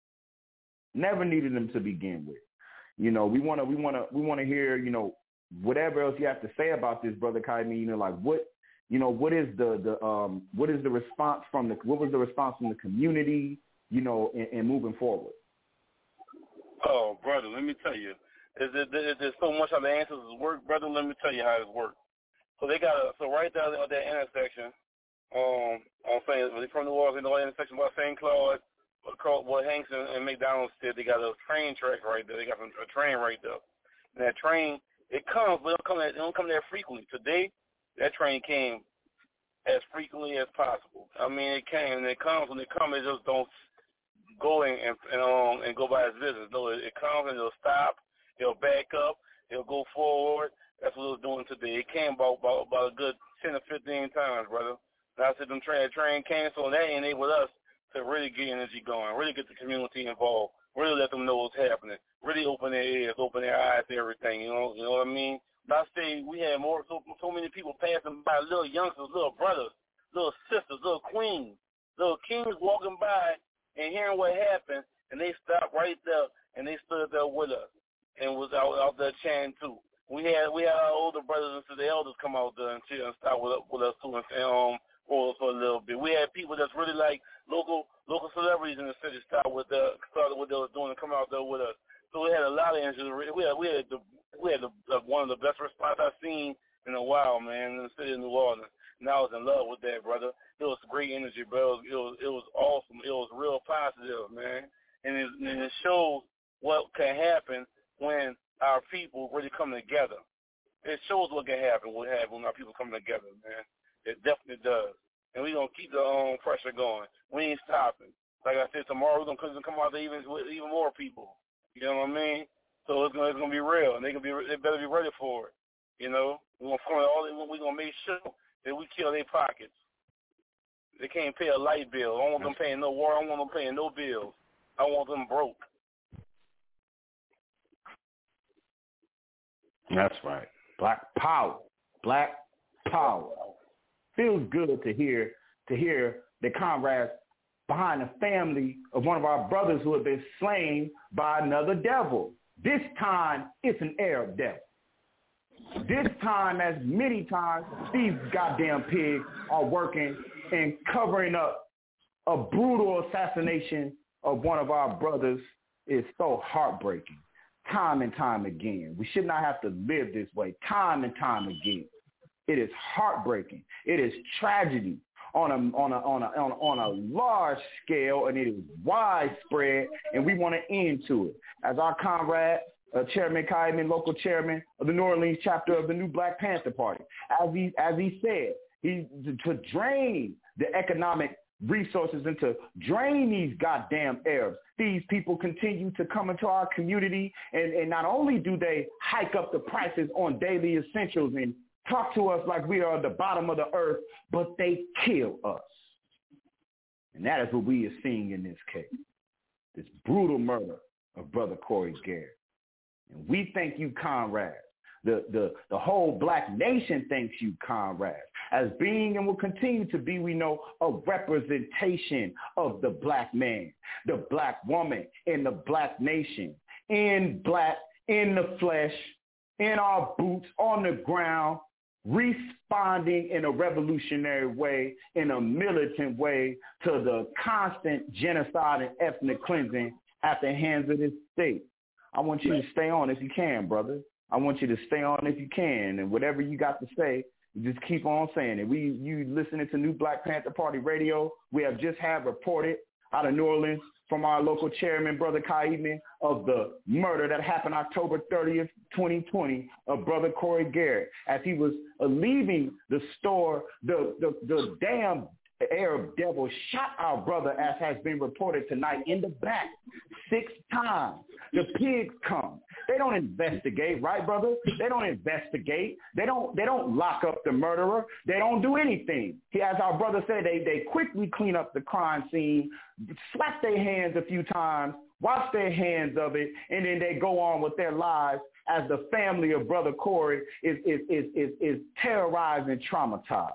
Speaker 7: You know, we want to hear, you know, whatever else you have to say about this, Brother Kaimi. You know, like what is the response from the community, you know, and moving forward?
Speaker 8: Oh, brother, let me tell you, there's so much how the answers work, brother. Let me tell you how it works. So they got right there at that intersection, I'm saying from New Orleans, the intersection by St. Claude, what Hanks and McDonald's did, they got a train track right there. They got a train right there. And that train, it comes, but it don't come that frequently. Today, that train came as frequently as possible. I mean, it came and it comes. When it comes, it just don't go and go by its business. No, it comes and it'll stop. It'll back up. It'll go forward. That's what it was doing today. It came about a good 10 or 15 times, brother. And I said the train came, so that enabled us to really get energy going, really get the community involved, really let them know what's happening, really open their ears, open their eyes to everything, you know what I mean? But I say we had so many people passing by, little youngsters, little brothers, little sisters, little queens, little kings walking by and hearing what happened, and they stopped right there, and they stood there with us and was out there chanting too. We had our older brothers and sisters, the elders come out there and chill and stop with us too and for a little bit. We had people that's really like local celebrities in the city started what they were doing and come out there with us. So we had a lot of interest. We had one of the best response I've seen in a while, man, in the city of New Orleans. and I was in love with that, brother. It was great energy, bro. It was awesome. It was real positive, man. And it shows what can happen when our people really come together. It shows what can happen when our people come together, man. It definitely does. And we're going to keep the pressure going. We ain't stopping. Like I said, tomorrow we're going to come out there with even more people. You know what I mean? So it's going to be real, and they better be ready for it. You know, we're going to make sure that we kill their pockets. They can't pay a light bill. I don't want them paying no water. I don't want them paying no bills. I want them broke.
Speaker 7: That's right. Black power. Black power. Feels good to hear the comrades behind the family of one of our brothers who have been slain by another devil. This time, it's an Arab devil. This time, as many times, these goddamn pigs are working and covering up a brutal assassination of one of our brothers is so heartbreaking. Time and time again. We should not have to live this way. Time and time again. It is heartbreaking. It is tragedy on a large scale, and it is widespread, and we want to end to it. As our comrade, Chairman Kaiman, local chairman of the New Orleans chapter of the New Black Panther Party, as he said, to drain the economic resources and to drain these goddamn Arabs. These people continue to come into our community, and not only do they hike up the prices on daily essentials and talk to us like we are at the bottom of the earth, but they kill us. And that is what we are seeing in this case, this brutal murder of Brother Corey Garrett. And we thank you, comrades. The whole black nation thanks you, comrades, as being and will continue to be, we know, a representation of the black man, the black woman, in the black nation, in black, in the flesh, in our boots, on the ground, responding in a revolutionary way, in a militant way to the constant genocide and ethnic cleansing at the hands of this state. I want you to stay on if you can, brother. I want you to stay on if you can, and whatever you got to say, just keep on saying it. You listening to New Black Panther Party Radio. We have just had reported out of New Orleans from our local chairman, Brother Kaiman, of the murder that happened October 30th, 2020, of Brother Corey Garrett. As he was leaving the store, the damn Arab devil shot our brother, as has been reported tonight, in the back 6 times. The pigs come. They don't investigate, right, brother? They don't investigate. They don't lock up the murderer. They don't do anything. As our brother said, they quickly clean up the crime scene, slap their hands a few times, wash their hands of it, and then they go on with their lives as the family of Brother Corey is terrorized and traumatized.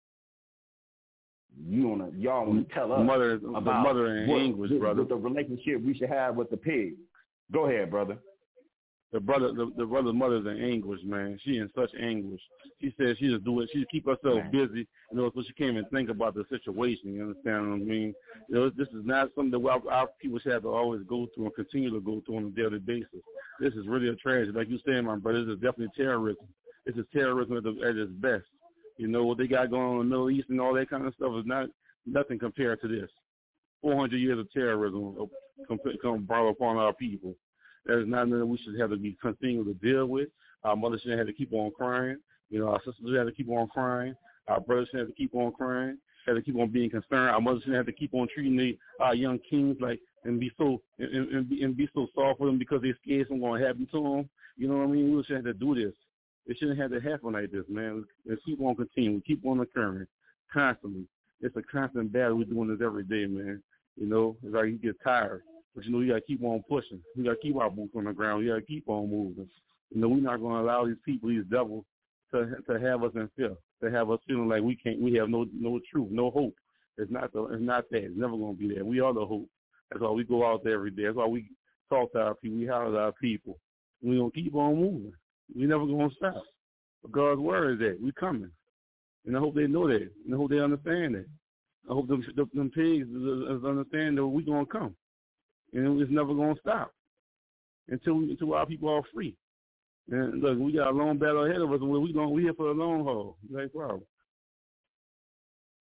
Speaker 7: Y'all want to tell us about the mother in English, brother, the relationship we should have with the pig. Go ahead, brother.
Speaker 9: The brother's mother's in anguish, man. She in such anguish. She says she just do it. She keep herself busy, so she can't even think about the situation. You understand what I mean? This is not something that our people should have to always go through and continue to go through on a daily basis. This is really a tragedy. Like you said, my brother, this is definitely terrorism. This is terrorism at its best. You know, what they got going on in the Middle East and all that kind of stuff is nothing compared to this. 400 years of terrorism come brought upon our people. That is not something we should have to be continuing to deal with. Our mothers shouldn't have to keep on crying. Our sisters should have to keep on crying. Our brothers shouldn't have to keep on crying. Have to keep on being concerned. Our mothers shouldn't have to keep on treating our young kings and be so soft for them because they're scared something's going to happen to them. You know what I mean? We shouldn't have to do this. It shouldn't have to happen like this, man. Let's keep on continuing. Keep on occurring constantly. It's a constant battle. We're doing this every day, man. It's like you get tired. But, you got to keep on pushing. We got to keep our boots on the ground. We got to keep on moving. We're not going to allow these people, these devils, to have us in fear, to have us feeling like we have no truth, no hope. It's not that. It's never going to be there. We are the hope. That's why we go out there every day. That's why we talk to our people. We holler at our people. We're going to keep on moving. We're never going to stop. But God's word is that. We're coming. And I hope they know that. And I hope they understand that. I hope them pigs understand that we're going to come. And it's never going to stop until our people are free. And look, we got a long battle ahead of us, and we're here for the long haul. No problem.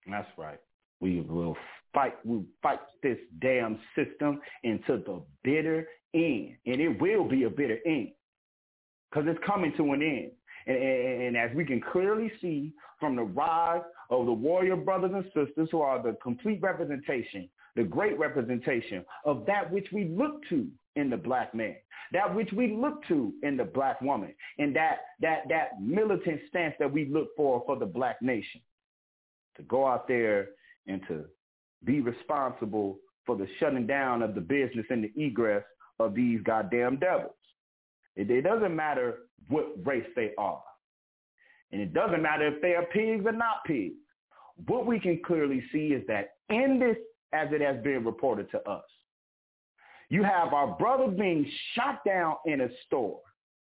Speaker 7: That's right. We will fight this damn system into the bitter end. And it will be a bitter end because it's coming to an end. And as we can clearly see from the rise of the warrior brothers and sisters who are the complete representation, the great representation of that which we look to in the black man, that which we look to in the black woman, and that militant stance that we look for the black nation, to go out there and to be responsible for the shutting down of the business and the egress of these goddamn devils. It doesn't matter what race they are. And it doesn't matter if they are pigs or not pigs. What we can clearly see is that in this, as it has been reported to us, you have our brother being shot down in a store.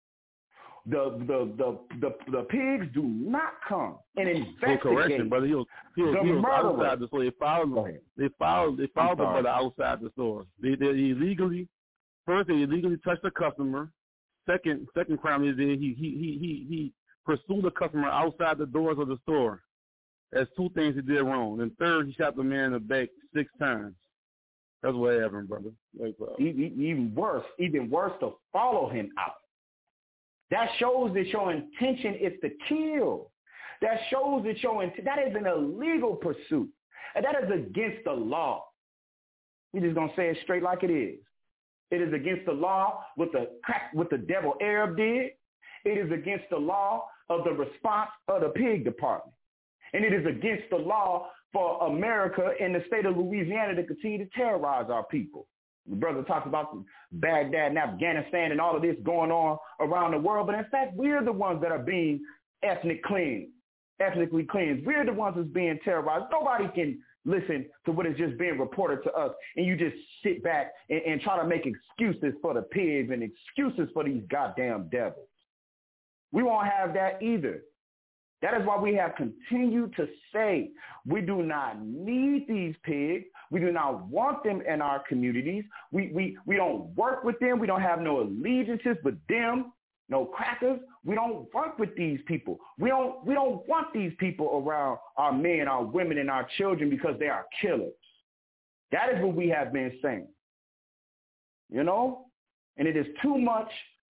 Speaker 7: The pigs do not come and investigate.
Speaker 9: Correction, brother. He was outside the store. They followed the brother outside the store. They illegally touched the customer. Second crime he did, he pursued the customer outside the doors of the store. That's two things he did wrong. And third, he shot the man in the back 6 times. That's what happened, brother.
Speaker 7: Even worse, to follow him out. That shows that your intention is to kill. That shows that that is an illegal pursuit. And that is against the law. We're just going to say it straight like it is. It is against the law what the devil Arab did. It is against the law of the response of the pig department. And it is against the law for America and the state of Louisiana to continue to terrorize our people. The brother talks about Baghdad and Afghanistan and all of this going on around the world, but in fact, we're the ones that are being ethnically cleansed. We're the ones that's being terrorized. Nobody can listen to what is just being reported to us, and you just sit back and try to make excuses for the pigs and excuses for these goddamn devils. We won't have that either. That is why we have continued to say we do not need these pigs. We do not want them in our communities. We don't work with them. We don't have no allegiances with them, no crackers. We don't work with these people. We don't want these people around our men, our women, and our children because they are killers. That is what we have been saying. You know? And it is too much,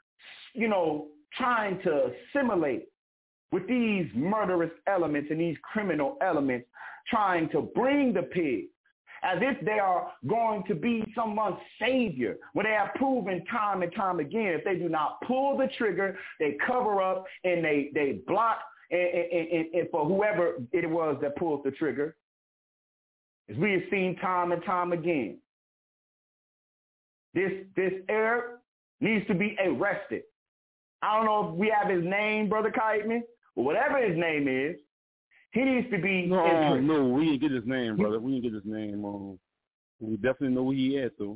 Speaker 7: trying to assimilate with these murderous elements and these criminal elements, trying to bring the pigs as if they are going to be someone's savior, when they have proven time and time again, if they do not pull the trigger, they cover up and they block and for whoever it was that pulls the trigger, as we have seen time and time again. This Arab needs to be arrested. I don't know if we have his name, Brother Kiteman, but whatever his name is, he needs to be.
Speaker 9: No, we didn't get his name, brother. We didn't get his name. We definitely know who he is, though.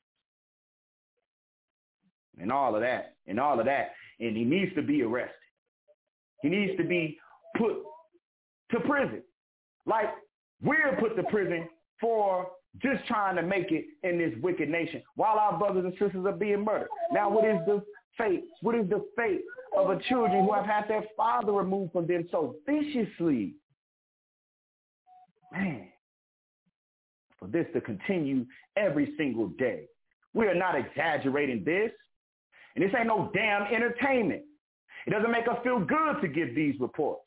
Speaker 7: And all of that. And he needs to be arrested. He needs to be put to prison. Like we're put to prison for just trying to make it in this wicked nation while our brothers and sisters are being murdered. Now, what is the fate? What is the fate of a children who have had their father removed from them so viciously? Man, for this to continue every single day. We are not exaggerating this. And this ain't no damn entertainment. It doesn't make us feel good to give these reports.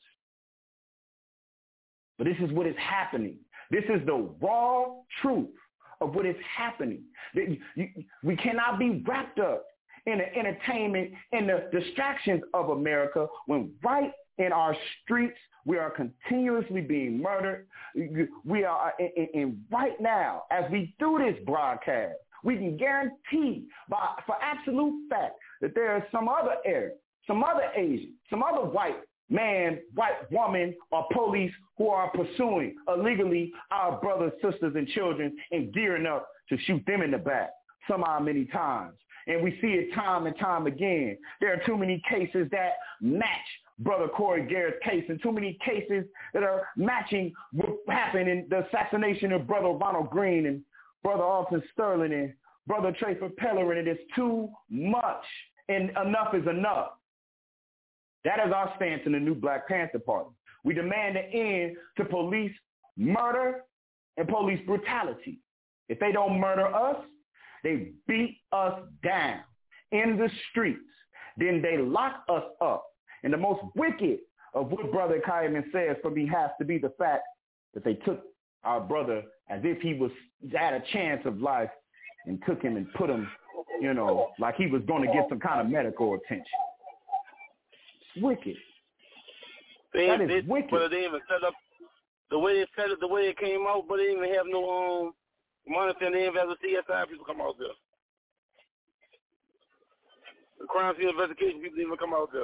Speaker 7: But this is what is happening. This is the raw truth of what is happening. We cannot be wrapped up in the entertainment and the distractions of America when right in our streets we are continuously being murdered. We are in right now, as we do this broadcast, we can guarantee for absolute fact that there is some other Arab, some other Asian, some other white man, white woman, or police who are pursuing illegally our brothers, sisters, and children and gearing up to shoot them in the back somehow many times. And we see it time and time again. There are too many cases that match Brother Corey Garrett's case and too many cases that are matching what happened in the assassination of Brother Ronald Green and Brother Alton Sterling and Brother Trafer Pellerin. It is too much, and enough is enough. That is our stance in the new Black Panther Party. We demand an end to police murder, and police brutality. If they don't murder us, they beat us down in the streets. Then they lock us up. And the most wicked of what Brother Kaiman says for me has to be the fact that they took our brother as if he was had a chance of life and took him and put him, like he was going to get some kind of medical attention. It's wicked. That is wicked.
Speaker 8: But they even set up the way it set it, the way it came out, but they didn't even have no monitoring. They didn't have the CSI people come out there. The crime scene investigation people didn't even come out there.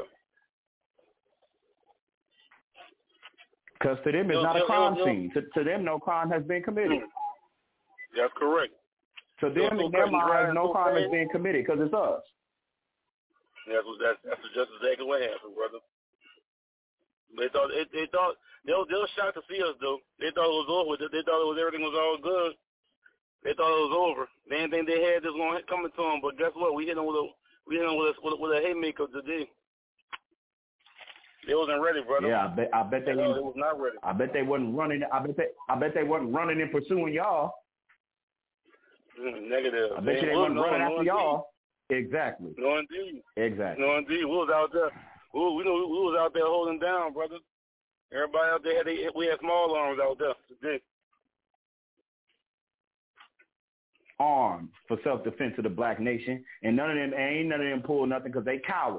Speaker 7: Because to them, it's not a crime scene. To them, no crime has been committed.
Speaker 8: That's correct.
Speaker 7: To them, in their minds, no crime has been committed because it's us.
Speaker 8: That's just exactly what happened, brother. They thought they were shocked to see us though. They thought it was over. They thought everything was all good. They thought it was over. They didn't think they had this one coming to them. But guess what? We hit them with a haymaker today. They wasn't ready, brother.
Speaker 7: Yeah, I bet they
Speaker 8: was not ready.
Speaker 7: I bet they wasn't running. I bet they wasn't running and pursuing y'all.
Speaker 8: Negative.
Speaker 7: I bet you they wasn't running after y'all. Exactly.
Speaker 8: No indeed.
Speaker 7: Exactly.
Speaker 8: No indeed. We was out there. We was out there holding down, brother. Everybody out there we had small arms out there today.
Speaker 7: Armed for self-defense of the black nation, and none of them pulled nothing because they cowards.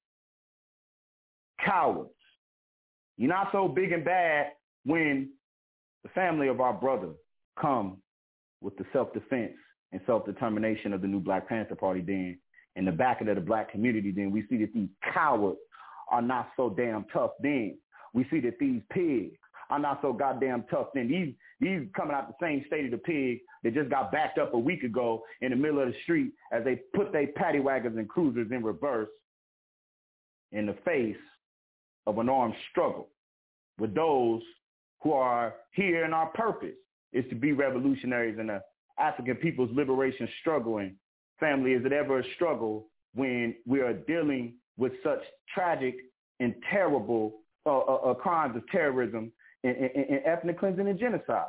Speaker 7: Cowards. You're not so big and bad when the family of our brother come with the self-defense and self-determination of the new Black Panther Party. Then in the back of the black community, then we see that these cowards are not so damn tough. Then we see that these pigs are not so goddamn tough. Then these coming out the same state of the pig that just got backed up a week ago in the middle of the street as they put their paddy wagons and cruisers in reverse in the face of an armed struggle with those who are here and our purpose is to be revolutionaries in the African people's liberation struggle. And family, is it ever a struggle when we are dealing with such tragic and terrible crimes of terrorism and ethnic cleansing and genocide?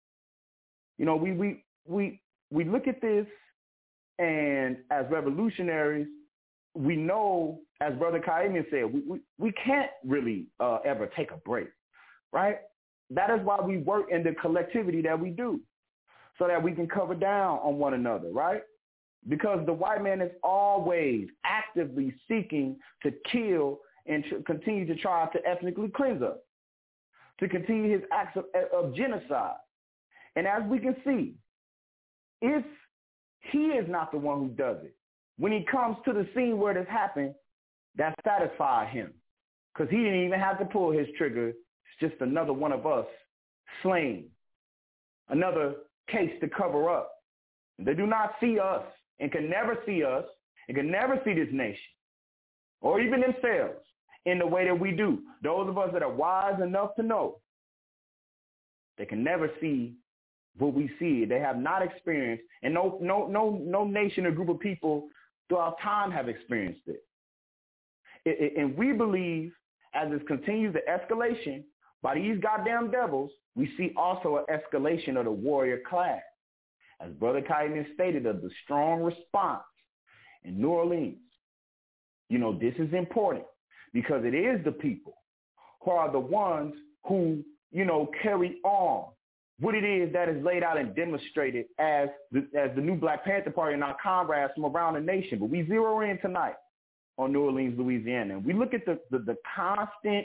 Speaker 7: We look at this, and as revolutionaries, we know, as Brother Kaiman said, we can't really ever take a break, right? That is why we work in the collectivity that we do, so that we can cover down on one another, right? Because the white man is always actively seeking to kill and to continue to try to ethnically cleanse us, to continue his acts of genocide. And as we can see, if he is not the one who does it, when he comes to the scene where this happened, that satisfied him because he didn't even have to pull his trigger. It's just another one of us slain, another case to cover up. They do not see us and can never see us and can never see this nation or even themselves in the way that we do. Those of us that are wise enough to know, they can never see what we see. They have not experienced, and no nation or group of people throughout time have experienced it. And we believe as it continues the escalation by these goddamn devils, we see also an escalation of the warrior class. As Brother Kaiman stated, of the strong response in New Orleans. This is important because it is the people who are the ones who, carry on what it is that is laid out and demonstrated as the new Black Panther Party and our comrades from around the nation. But we zero in tonight on New Orleans, Louisiana. And we look at the constant,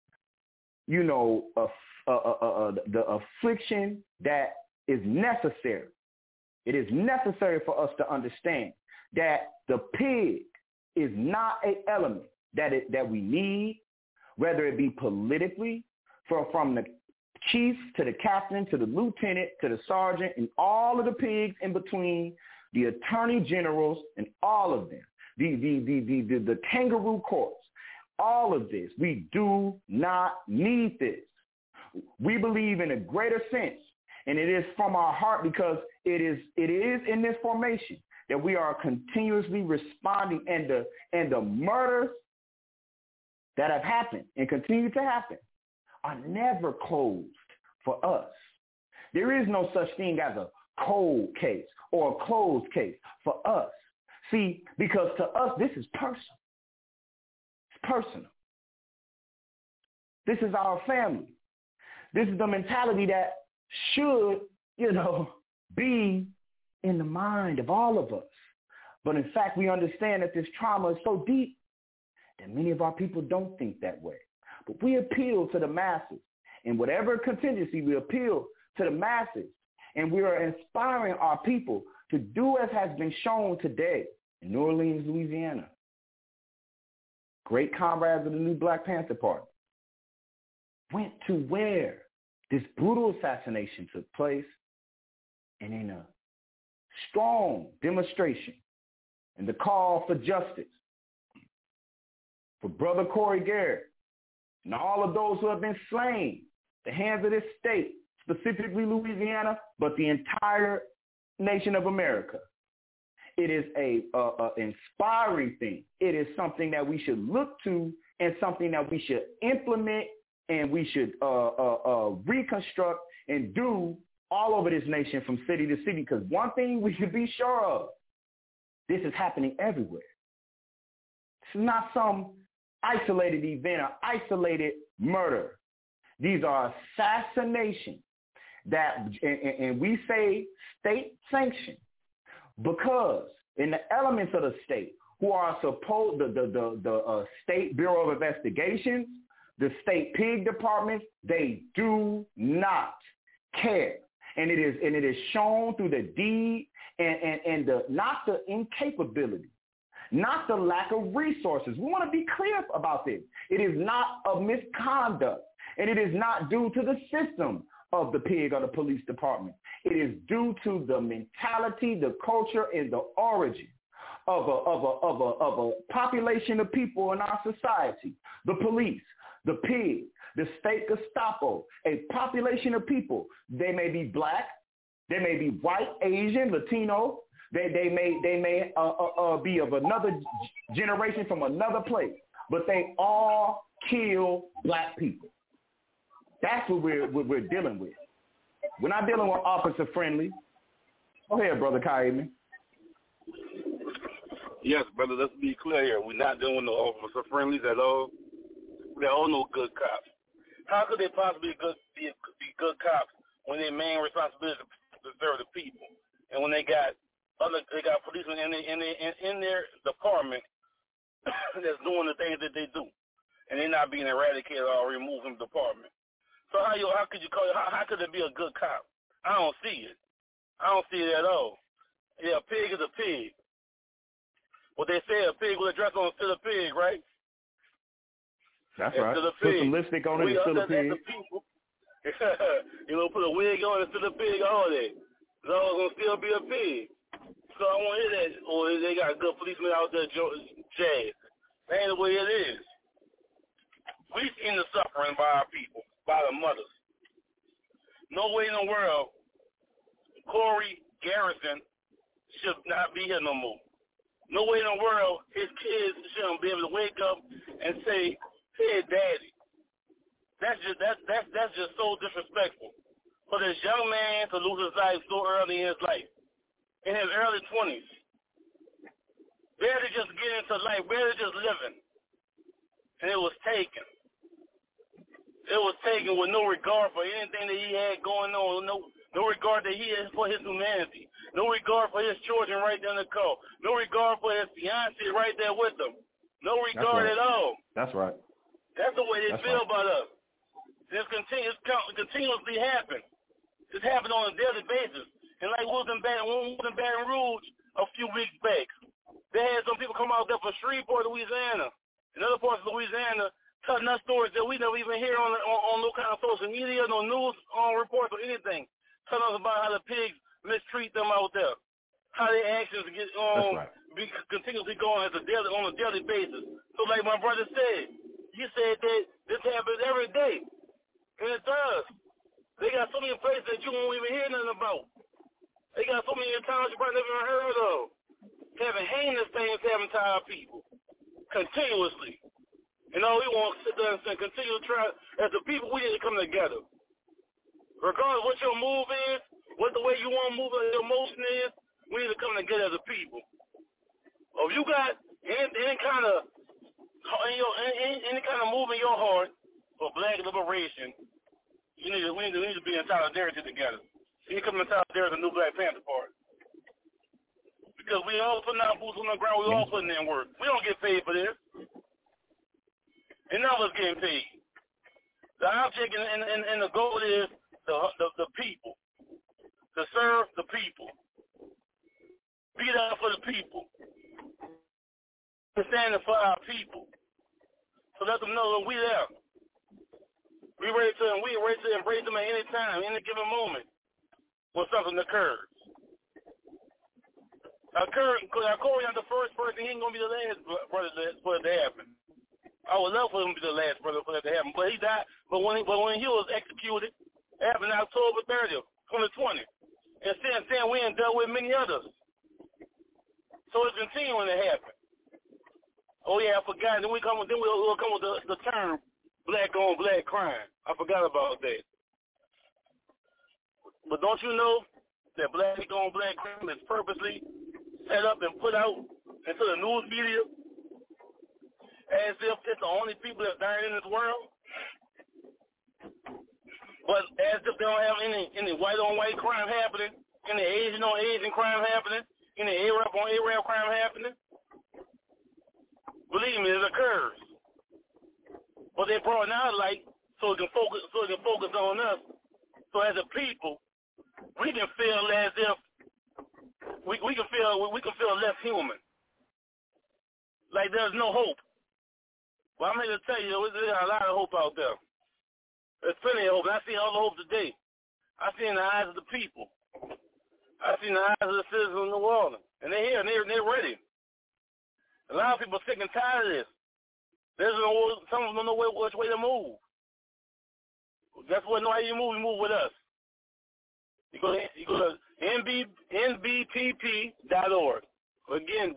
Speaker 7: the affliction that is necessary. It is necessary for us to understand that the pig is not an element that we need, whether it be politically, from the chief to the captain to the lieutenant to the sergeant and all of the pigs in between, the attorney generals and all of them, the kangaroo courts, all of this. We do not need this. We believe in a greater sense, and it is from our heart because it is in this formation that we are continuously responding, and the murders that have happened and continue to happen are never closed for us. There is no such thing as a cold case or a closed case for us. See, because to us, this is personal. It's personal. This is our family. This is the mentality that should, be in the mind of all of us. But in fact, we understand that this trauma is so deep that many of our people don't think that way. But we appeal to the masses. In whatever contingency, we appeal to the masses. And we are inspiring our people to do as has been shown today in New Orleans, Louisiana. Great comrades of the new Black Panther Party went to where this brutal assassination took place, and in a strong demonstration and the call for justice for Brother Corey Garrett and all of those who have been slain at the hands of this state, specifically Louisiana, but the entire nation of America. It is a inspiring thing. It is something that we should look to and something that we should implement and we should reconstruct and do all over this nation from city to city. Because one thing we should be sure of, this is happening everywhere. This is not some isolated event or isolated murder. These are assassinations that, and we say state sanctioned, because in the elements of the state who are supposed, the State Bureau of Investigations, the state pig departments, they do not care. And it is shown through the deed and the not the incapability, not the lack of resources. We want to be clear about this. It is not a misconduct, and it is not due to the system of the pig or the police department. It is due to the mentality, the culture, and the origin of a population of people in our society. The police, the pig, the state Gestapo, a population of people. They may be black, they may be white, Asian, Latino. They may be of another generation from another place, but they all kill black people. That's what we're dealing with. We're not dealing with officer friendly. Go ahead, Brother Kaimi.
Speaker 8: Yes, brother, let's be clear here. We're not dealing with no officer friendlies at all. They're all no good cops. How could they possibly be good cops when their main responsibility is to serve the people? And when they got policemen in their department that's doing the things that they do, and they're not being eradicated or removed from the department. So how could you call it? How could it be a good cop? I don't see it. I don't see it at all. Yeah, a pig is a pig. What they say, a pig with a dress on is still a pig, right?
Speaker 7: That's right. Put some lipstick on it, it's still a pig. Put a wig on it, it's still a pig, all that. It's always going to still be a pig. So I want to hear that. Or they got good policemen out there, jazz. That ain't the way it is. We've seen the suffering by our people, by the mothers. No way in the world Corey Garrison should not be here no more. No way in the world his kids shouldn't be able to wake up and say, "Hey, Daddy." That's just so disrespectful. For this young man to lose his life so early in his life, in his early 20s, barely just getting into life, barely just living, and it was taken. It was taken with no regard for anything that he had going on, no regard that he had for his humanity, no regard for his children right there in the car, no regard for his fiancé right there with him, no regard at all. That's right.
Speaker 8: That's the way they feel about us. This continuously happen. It's happened on a daily basis. And like we was in Baton Rouge a few weeks back, they had some people come out there from Shreveport, Louisiana, and other parts of Louisiana, telling us stories that we never even hear on no kind of social media, no news reports or anything. Telling us about how the pigs mistreat them out there, how their actions get continuously going on a daily basis. So like my brother said, you said that this happens every day, and it does. They got so many places that you won't even hear nothing about. They got so many towns you probably never even heard of. Having heinous things happening to our people continuously. And all we want to sit there and continue to try, as the people, we need to come together. regardless of what your move is, what the way you want to move, your emotion is, we need to come together as a people. Or if you got any kind of move in your heart for black liberation, we need to be in solidarity together. We need to come in solidarity with the new Black Panther Party. Because we all putting our boots on the ground, we all putting in work. We don't get paid for this. And none of us getting paid. The object and the goal is the people. To serve the people. Be there for the people. To stand for our people. So let them know that we there. We're ready to embrace them at any time, any given moment, when something occurs. Corey not the first person, he ain't gonna be the last brother for it to happen. I would love for him to be the last brother for that to happen, but he died. But when he was executed, it happened October 30th, 2020. And since then, we ain't dealt with many others. So it's continuing to happen. Oh yeah, I forgot. Then we'll come with the term black on black crime. I forgot about that. But don't you know that black on black crime is purposely set up and put out into the news media as if it's the only people that's dying in this world? But as if they don't have any white on white crime happening, any Asian on Asian crime happening, any Arab on Arab crime happening. Believe me, it occurs. But they brought it out light so it can focus on us. So as a people, we can feel as if we can feel less human. Like there's no hope. Well, I'm here to tell you, there's a lot of hope out there. There's plenty of hope. I see all the hope today. I see in the eyes of the people. I see in the eyes of the citizens of New Orleans. And they're here, and they're ready. A lot of people are sick and tired of this. Some of them don't know which way to move. That's what know how you move. You move with us. You go to nbpp.org. Again,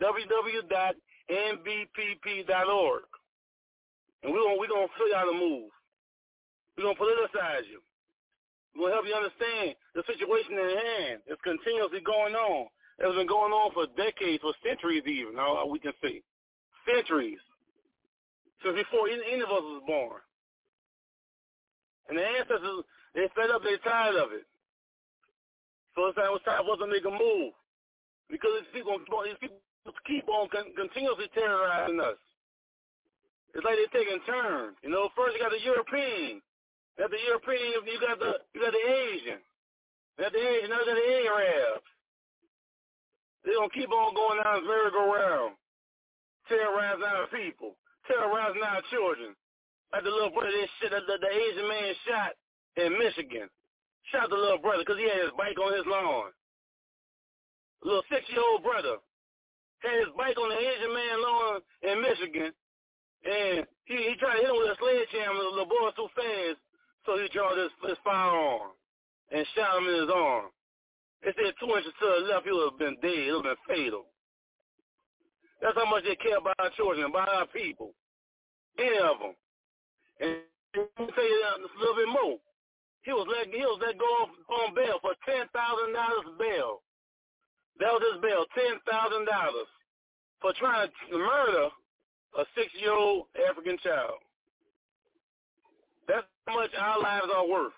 Speaker 8: www.nbpp.org. And we're gonna show you how to move. We're gonna politicize you. We're gonna help you understand the situation at hand. It's continuously going on. It's been going on for decades, for centuries even, now we can see. Centuries. Since before any of us was born. And the ancestors, they fed up, they're tired of it. So it's time for us to make a move. Because these people keep on continuously terrorizing us. It's like they're taking turns. You know, first you got the European. After the European, you got the Asian. After the Asian, now you got the Arabs. They're going to keep on going down this merry-go-round, terrorizing our people, terrorizing our children. Like the little brother the Asian man shot in Michigan. Shot the little brother because he had his bike on his lawn. A little 6-year-old brother had his bike on the Asian man lawn in Michigan, and he tried to hit him with a sledgehammer. The little boy was too fast, so he draw his firearm and shot him in his arm. They said 2 inches to the left, he would have been dead. It would have been fatal. That's how much they care about our children, about our people. Any of them. And let me tell you a little bit more. He was let go on bail for $10,000 bail. That was his bail, $10,000 for trying to murder a 6-year-old African child. That's how much our lives are worth.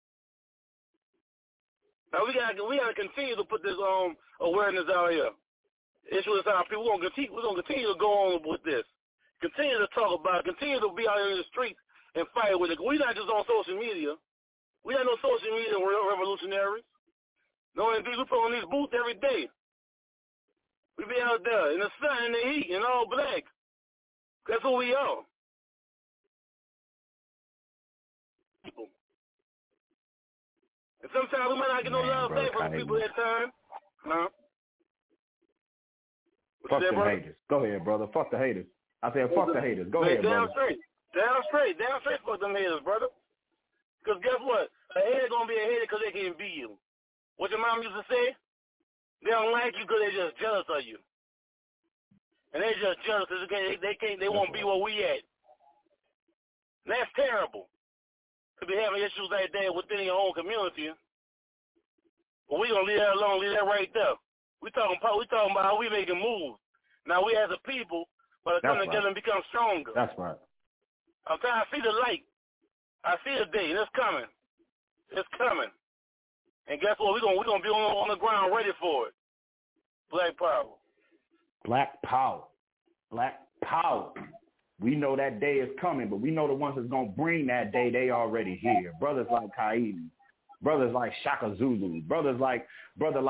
Speaker 8: Now we gotta continue to put this awareness out here. Issue is our people. We're gonna continue to go on with this. Continue to talk about it. Continue to be out here in the streets and fight with it. We're not just on social media. We got no social media revolutionaries. No, indeed, we put on these booths every day. We be out there in the sun, in the heat, in all black. That's who we are. People. And sometimes we might not get no love back from the people at times. Huh?
Speaker 7: Fuck the haters. Go ahead, brother. Fuck the haters. I said fuck the haters. Go ahead, brother.
Speaker 8: Damn straight fuck them haters, brother. Because guess what? A hater going to be a hater because they can't be you. What your mom used to say? They don't like you because they're just jealous of you. And they're just jealous because they won't be where we at. And that's terrible. to be having issues like that within your own community. But we gonna leave that alone, leave that right there. We talking about how we making moves. Now we as a people, but come together and become stronger.
Speaker 7: That's right.
Speaker 8: I'm trying to see the light. I see the day, and it's coming. It's coming. And guess what? We're gonna be on the ground ready for it. Black power.
Speaker 7: Black power. Black power. We know that day is coming, but we know the ones that's gonna bring that day, they already here. Brothers like Kaidi, brothers like Shaka Zulu, brother like Brother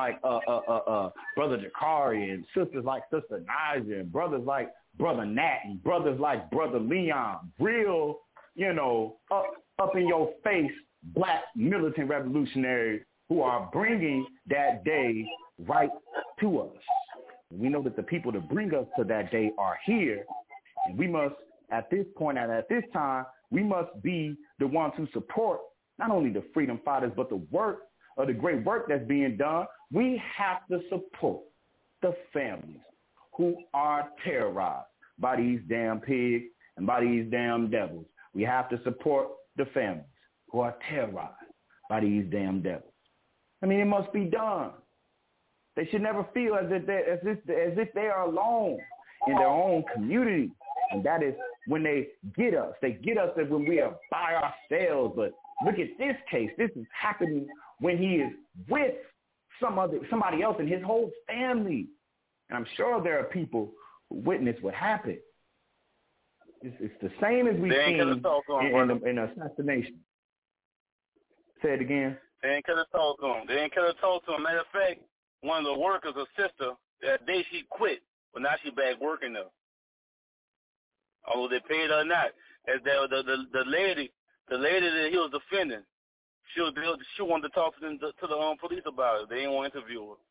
Speaker 7: Jakari, and sisters like Sister Naja, and brothers like Brother Nat, and brothers like Brother Leon. Real, up in your face, black militant revolutionaries who are bringing that day right to us. We know that the people to bring us to that day are here, and we must, at this point and at this time, we must be the ones who support not only the freedom fighters, but the work of the great work that's being done. We have to support the families who are terrorized by these damn pigs and by these damn devils. We have to support the families who are terrorized by these damn devils. I mean, it must be done. They should never feel as if they are alone in their own community. And that is when they get us. They get us when we are by ourselves. But look at this case. This is happening when he is with somebody else and his whole family. And I'm sure there are people who witness what happened. It's the same as we've seen in assassination. Say it again.
Speaker 8: They ain't could have talked to him. Matter of fact, one of the workers, a sister, that day she quit, but now she back working though. Although they paid her or not. As the lady that he was defending, she wanted to talk to the police about it. They didn't want to interview her.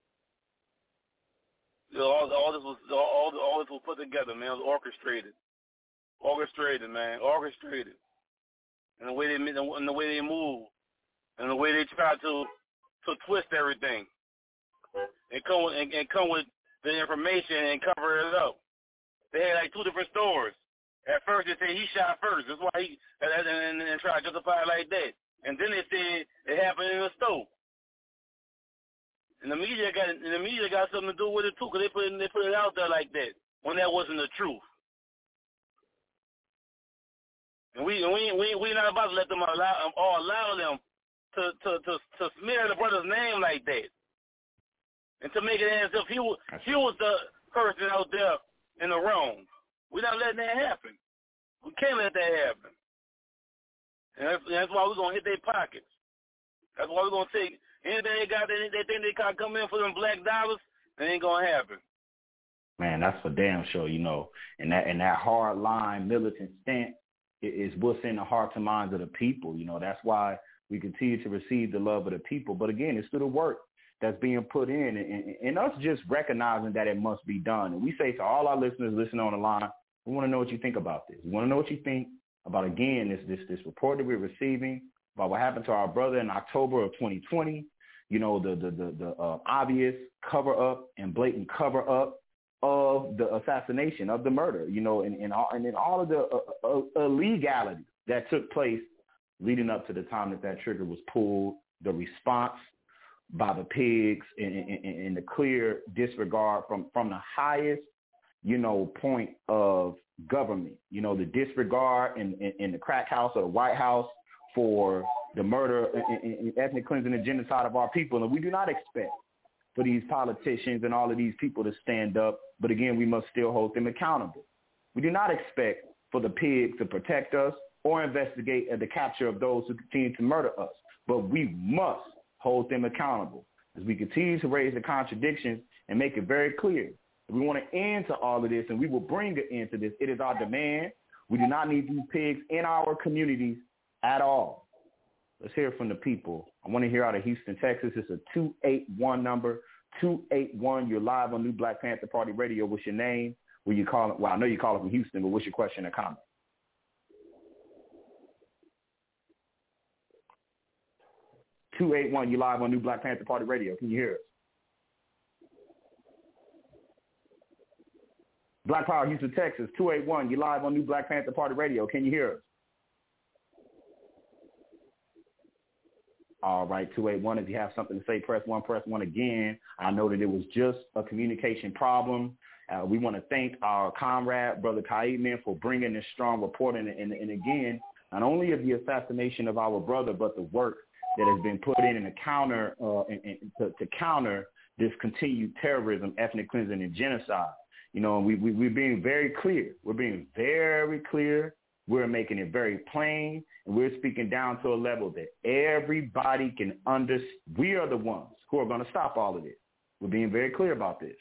Speaker 8: All this was put together, man. It was orchestrated, man. And the way they move, and the way they try to twist everything, and come with the information and cover it up. They had like two different stories. At first they say he shot first. That's why he and try to justify it like that. And then they said it happened in the stove. And the media got something to do with it too, because they put it out there like that when that wasn't the truth. And we not about to let them allow them to smear the brother's name like that, and to make it as if he was the person out there in the wrong. We're not letting that happen. We can't let that happen. And that's why we're gonna hit their pockets. That's why we're gonna take anything they got. They think they can come in for them black dollars. It ain't gonna happen.
Speaker 7: Man, that's for damn sure. And that hard line militant stance is what's in the hearts and minds of the people. That's why we continue to receive the love of the people. But again, it's through the work that's being put in, and us just recognizing that it must be done. And we say to all our listeners listening on the line, we want to know what you think about this. We want to know what you think about, again, this report that we're receiving about what happened to our brother in October of 2020. The obvious cover up and blatant cover up of the assassination, of the murder, and then all of the illegality that took place leading up to the time that trigger was pulled, the response by the pigs, and the clear disregard from the highest, point of government, the disregard in the crack house or the White House for the murder and ethnic cleansing and genocide of our people. And we do not expect for these politicians and all of these people to stand up, but again, we must still hold them accountable. We do not expect for the pigs to protect us or investigate the capture of those who continue to murder us, but we must hold them accountable as we continue to raise the contradictions and make it very clear. We want an end to all of this, and we will bring an end to this. It is our demand. We do not need these pigs in our communities at all. Let's hear from the people. I want to hear out of Houston, Texas. It's a 281 number, 281. You're live on New Black Panther Party Radio. What's your name? Where you calling? Well, I know you're calling from Houston, but what's your question or comment? You live on New Black Panther Party Radio. Can you hear us? Black Power, Houston, Texas, 281. You live on New Black Panther Party Radio. Can you hear us? All right, 281, if you have something to say, press one again. I know that it was just a communication problem. We want to thank our comrade, Brother Kaid, man, for bringing this strong report. And again, not only of the assassination of our brother, but the work that has been put in to counter this continued terrorism, ethnic cleansing, and genocide. You know, we're being very clear. We're being very clear. We're making it very plain, and we're speaking down to a level that everybody can understand. We are the ones who are going to stop all of this. We're being very clear about this,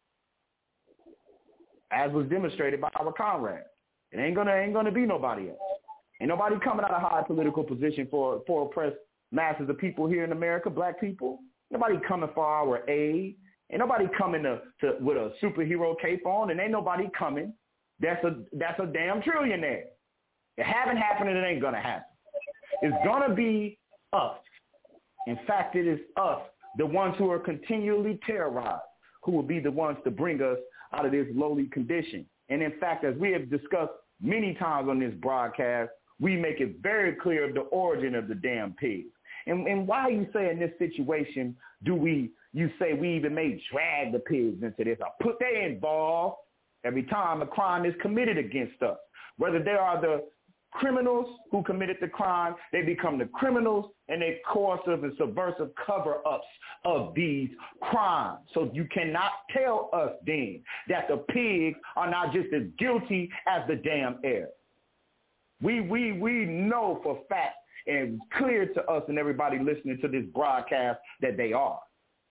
Speaker 7: as was demonstrated by our comrades. It ain't gonna be nobody else. Ain't nobody coming out of high political position for oppressed masses of people here in America, black people. Nobody coming for our aid. Ain't nobody coming to with a superhero cape on, and ain't nobody coming. That's a damn trillionaire. It haven't happened, and it ain't gonna happen. It's gonna be us. In fact, it is us, the ones who are continually terrorized, who will be the ones to bring us out of this lowly condition. And in fact, as we have discussed many times on this broadcast, we make it very clear the origin of the damn pigs. And why you say in this situation you say we even may drag the pigs into this? Or put they involved every time a crime is committed against us. Whether they are the criminals who committed the crime, they become the criminals and they coercive and subversive cover-ups of these crimes. So you cannot tell us then that the pigs are not just as guilty as the damn air. We know for fact and clear to us and everybody listening to this broadcast that they are.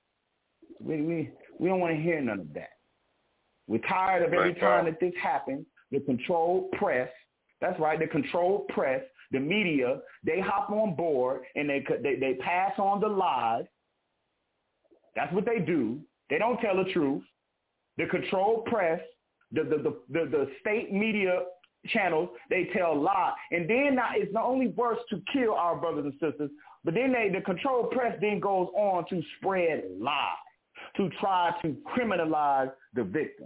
Speaker 7: We don't want to hear none of that. We're tired of every time that this happens, the controlled press, that's right, the controlled press, the media, they hop on board and they pass on the lies. That's what they do. They don't tell the truth. The controlled press, the state media channels, they tell lies. And then now it's not only worse to kill our brothers and sisters, but then the controlled press then goes on to spread lies, to try to criminalize the victim.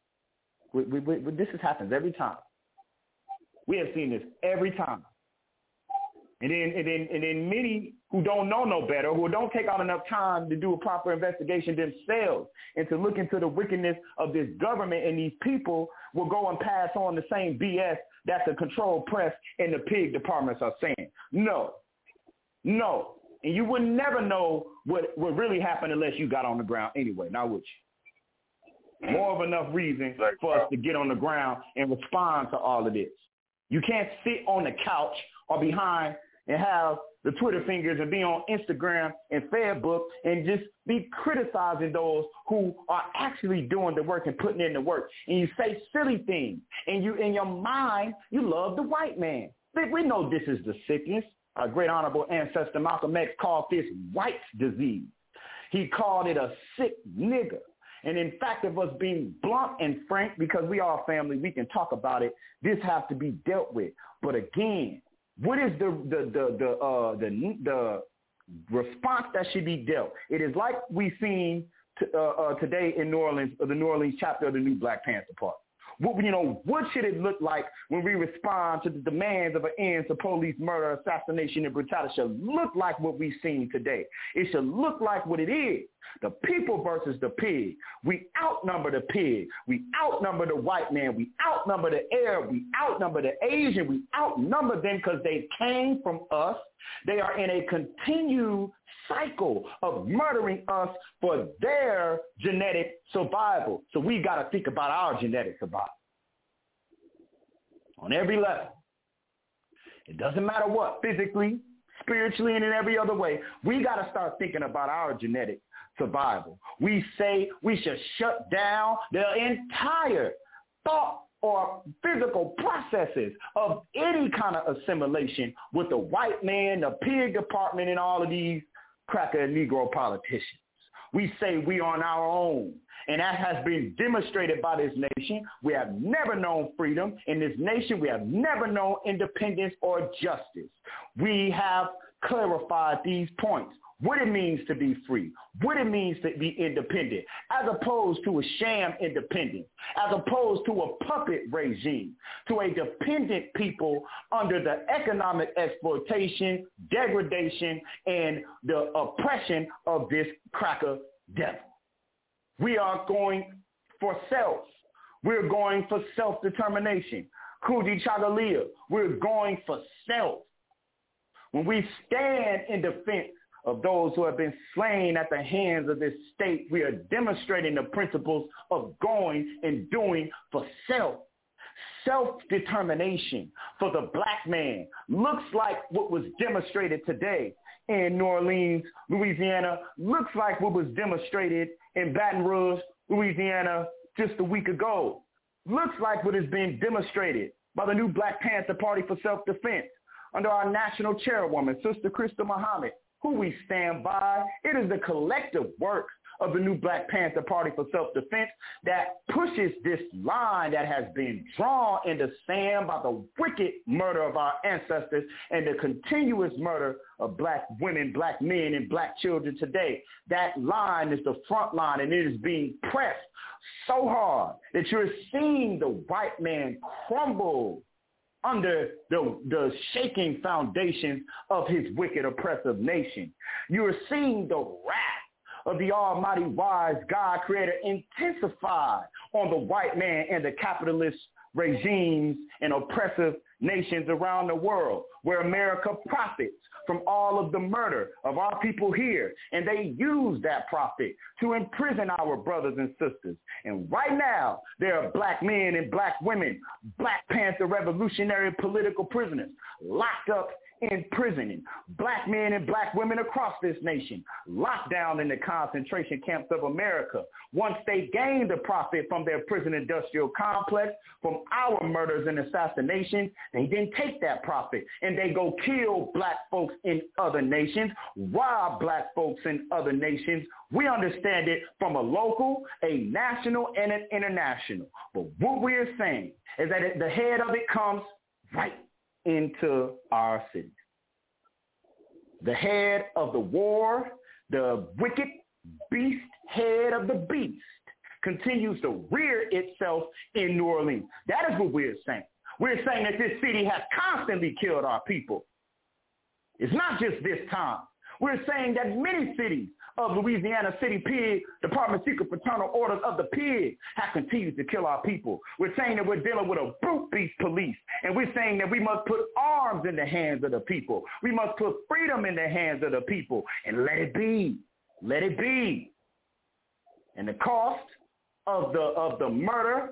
Speaker 7: This happens every time. We have seen this every time. And then many who don't know no better, who don't take out enough time to do a proper investigation themselves and to look into the wickedness of this government and these people, will go and pass on the same BS that the controlled press and the pig departments are saying. No. And you would never know what really happened unless you got on the ground anyway, now would you? More of enough reason for us to get on the ground and respond to all of this. You can't sit on the couch or behind and have the Twitter fingers and be on Instagram and Facebook and just be criticizing those who are actually doing the work and putting in the work. And you say silly things. And you, in your mind, you love the white man. We know this is the sickness. Our great honorable ancestor Malcolm X called this white disease. He called it a sick nigger. And in fact, of us being blunt and frank, because we are family, we can talk about it. This has to be dealt with. But again, what is the response that should be dealt? It is like we seen today in New Orleans, the New Orleans chapter of the new Black Panther Party. What should it look like when we respond to the demands of an end to police murder, assassination, and brutality? It should look like what we've seen today. It should look like what it is. The people versus the pig. We outnumber the pig. We outnumber the white man. We outnumber the Arab. We outnumber the Asian. We outnumber them because they came from us. They are in a continued cycle of murdering us for their genetic survival. So we got to think about our genetic survival on every level. It doesn't matter what, physically, spiritually, and in every other way. We got to start thinking about our genetic survival. We say we should shut down the entire thought or physical processes of any kind of assimilation with the white man, the pig department, and all of these cracker and Negro politicians. We say we are on our own, and that has been demonstrated by this nation. We have never known freedom in this nation. We have never known independence or justice. We have clarified these points. what it means to be free, what it means to be independent, as opposed to a sham independence, as opposed to a puppet regime, to a dependent people under the economic exploitation, degradation, and the oppression of this cracker devil. We are going for self. We're going for self-determination. Kuji Chagalia, we're going for self. When we stand in defense of those who have been slain at the hands of this state, we are demonstrating the principles of going and doing for self. Self-determination for the black man looks like what was demonstrated today in New Orleans, Louisiana, looks like what was demonstrated in Baton Rouge, Louisiana, just a week ago. Looks like what is being demonstrated by the new Black Panther Party for Self-Defense under our national chairwoman, Sister Krista Muhammad, who we stand by. It is the collective work of the new Black Panther Party for Self-Defense that pushes this line that has been drawn in the sand by the wicked murder of our ancestors and the continuous murder of black women, black men, and black children today. That line is the front line, and it is being pressed so hard that you're seeing the white man crumble under the shaking foundations of his wicked oppressive nation. You're seeing the wrath of the almighty wise God creator intensify on the white man and the capitalist regimes and oppressive nations around the world, where America profits from all of the murder of our people here, and they use that profit to imprison our brothers and sisters. And right now, there are black men and black women, Black Panther revolutionary political prisoners, locked up in prison, black men and black women across this nation, locked down in the concentration camps of America. Once they gained the profit from their prison industrial complex, from our murders and assassinations, they didn't take that profit, and they go kill black folks in other nations, rob black folks in other nations. We understand it from a local, a national, and an international. But what we're saying is that the head of it comes right into our city. The head of the war, the wicked beast head of the beast, continues to rear itself in New Orleans. That is what we're saying. We're saying that this city has constantly killed our people. It's not just this time. We're saying that many cities of Louisiana City PIG, Department of Secret Fraternal Orders of the PIG, have continued to kill our people. We're saying that we're dealing with a brute beast police, and we're saying that we must put arms in the hands of the people. We must put freedom in the hands of the people, and let it be. Let it be. And the cost of the murder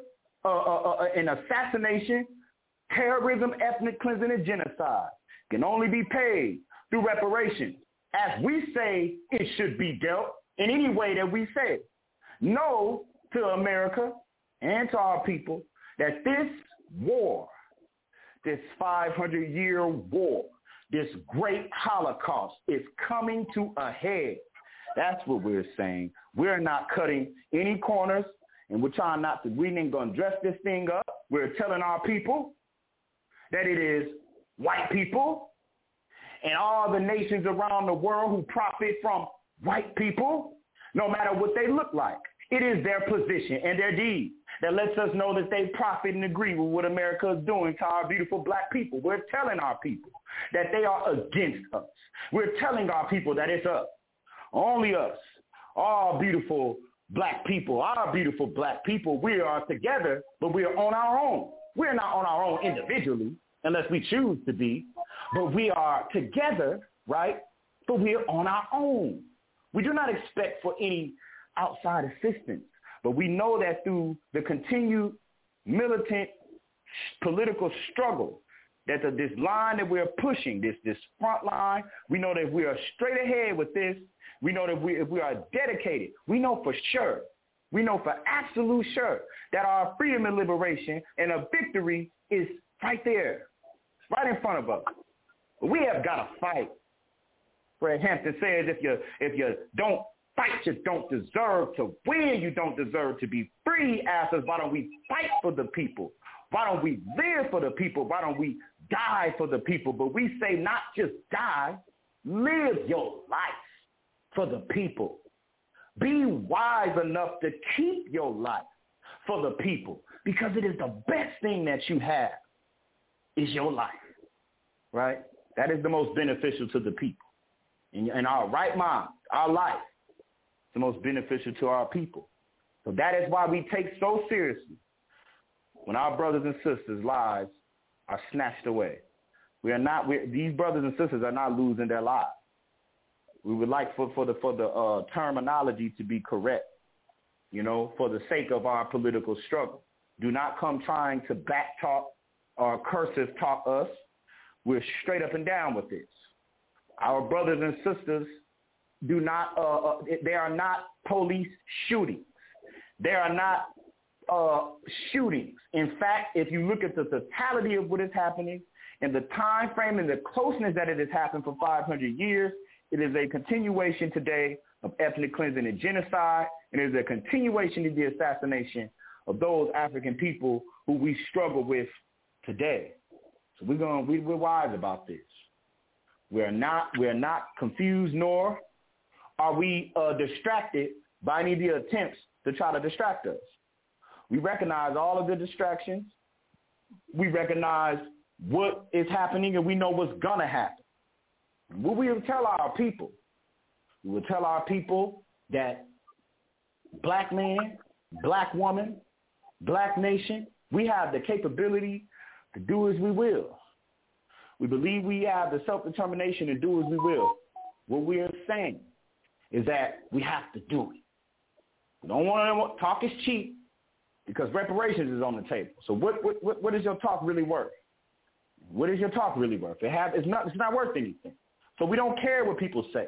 Speaker 7: and assassination, terrorism, ethnic cleansing, and genocide can only be paid through reparations, as we say it should be dealt in any way that we say it. Know to America and to our people that this war, this 500-year war, this great Holocaust is coming to a head. That's what we're saying. We're not cutting any corners, and we're trying not to, we ain't going to dress this thing up. We're telling our people that it is white people and all the nations around the world who profit from white people, no matter what they look like. It is their position and their deed that lets us know that they profit and agree with what America is doing to our beautiful black people. We're telling our people that they are against us. We're telling our people that it's us, only us, all beautiful black people, our beautiful black people. We are together, but we are on our own. We're not on our own individually, unless we choose to be, but we are together, right? But we are on our own. We do not expect for any outside assistance, but we know that through the continued militant political struggle, that this line that we're pushing, this front line, we know that we are straight ahead with this. We know that if we are dedicated, we know for sure, we know for absolute sure that our freedom and liberation and a victory is right there, right in front of us. But we have got to fight. Fred Hampton says if you don't fight, you don't deserve to win. You don't deserve to be free. Asks us, why don't we fight for the people? Why don't we live for the people? Why don't we die for the people? But we say not just die, live your life. for the people. Be wise enough to keep your life for the people, because it is the best thing that you have is your life, right? That is the most beneficial to the people. In our right mind, our life is the most beneficial to our people. So that is why we take so seriously when our brothers and sisters' lives are snatched away. These brothers and sisters are not losing their lives. We would like for the terminology to be correct, for the sake of our political struggle. Do not come trying to back talk or cursive talk us. We're straight up and down with this. Our brothers and sisters they are not police shootings. They are not shootings. In fact, if you look at the totality of what is happening and the time frame and the closeness that it has happened for 500 years, it is a continuation today of ethnic cleansing and genocide, and it is a continuation of the assassination of those African people who we struggle with today. So we're wise about this. We're not confused, nor are we distracted by any of the attempts to try to distract us. We recognize all of the distractions. We recognize what is happening, and we know what's going to happen. What we will tell our people, we will tell our people that black man, black woman, black nation, we have the capability to do as we will. We believe we have the self-determination to do as we will. What we are saying is that we have to do it. We don't want to talk is cheap, because reparations is on the table. So what is your talk really worth? What is your talk really worth? It's not worth anything. So we don't care what people say.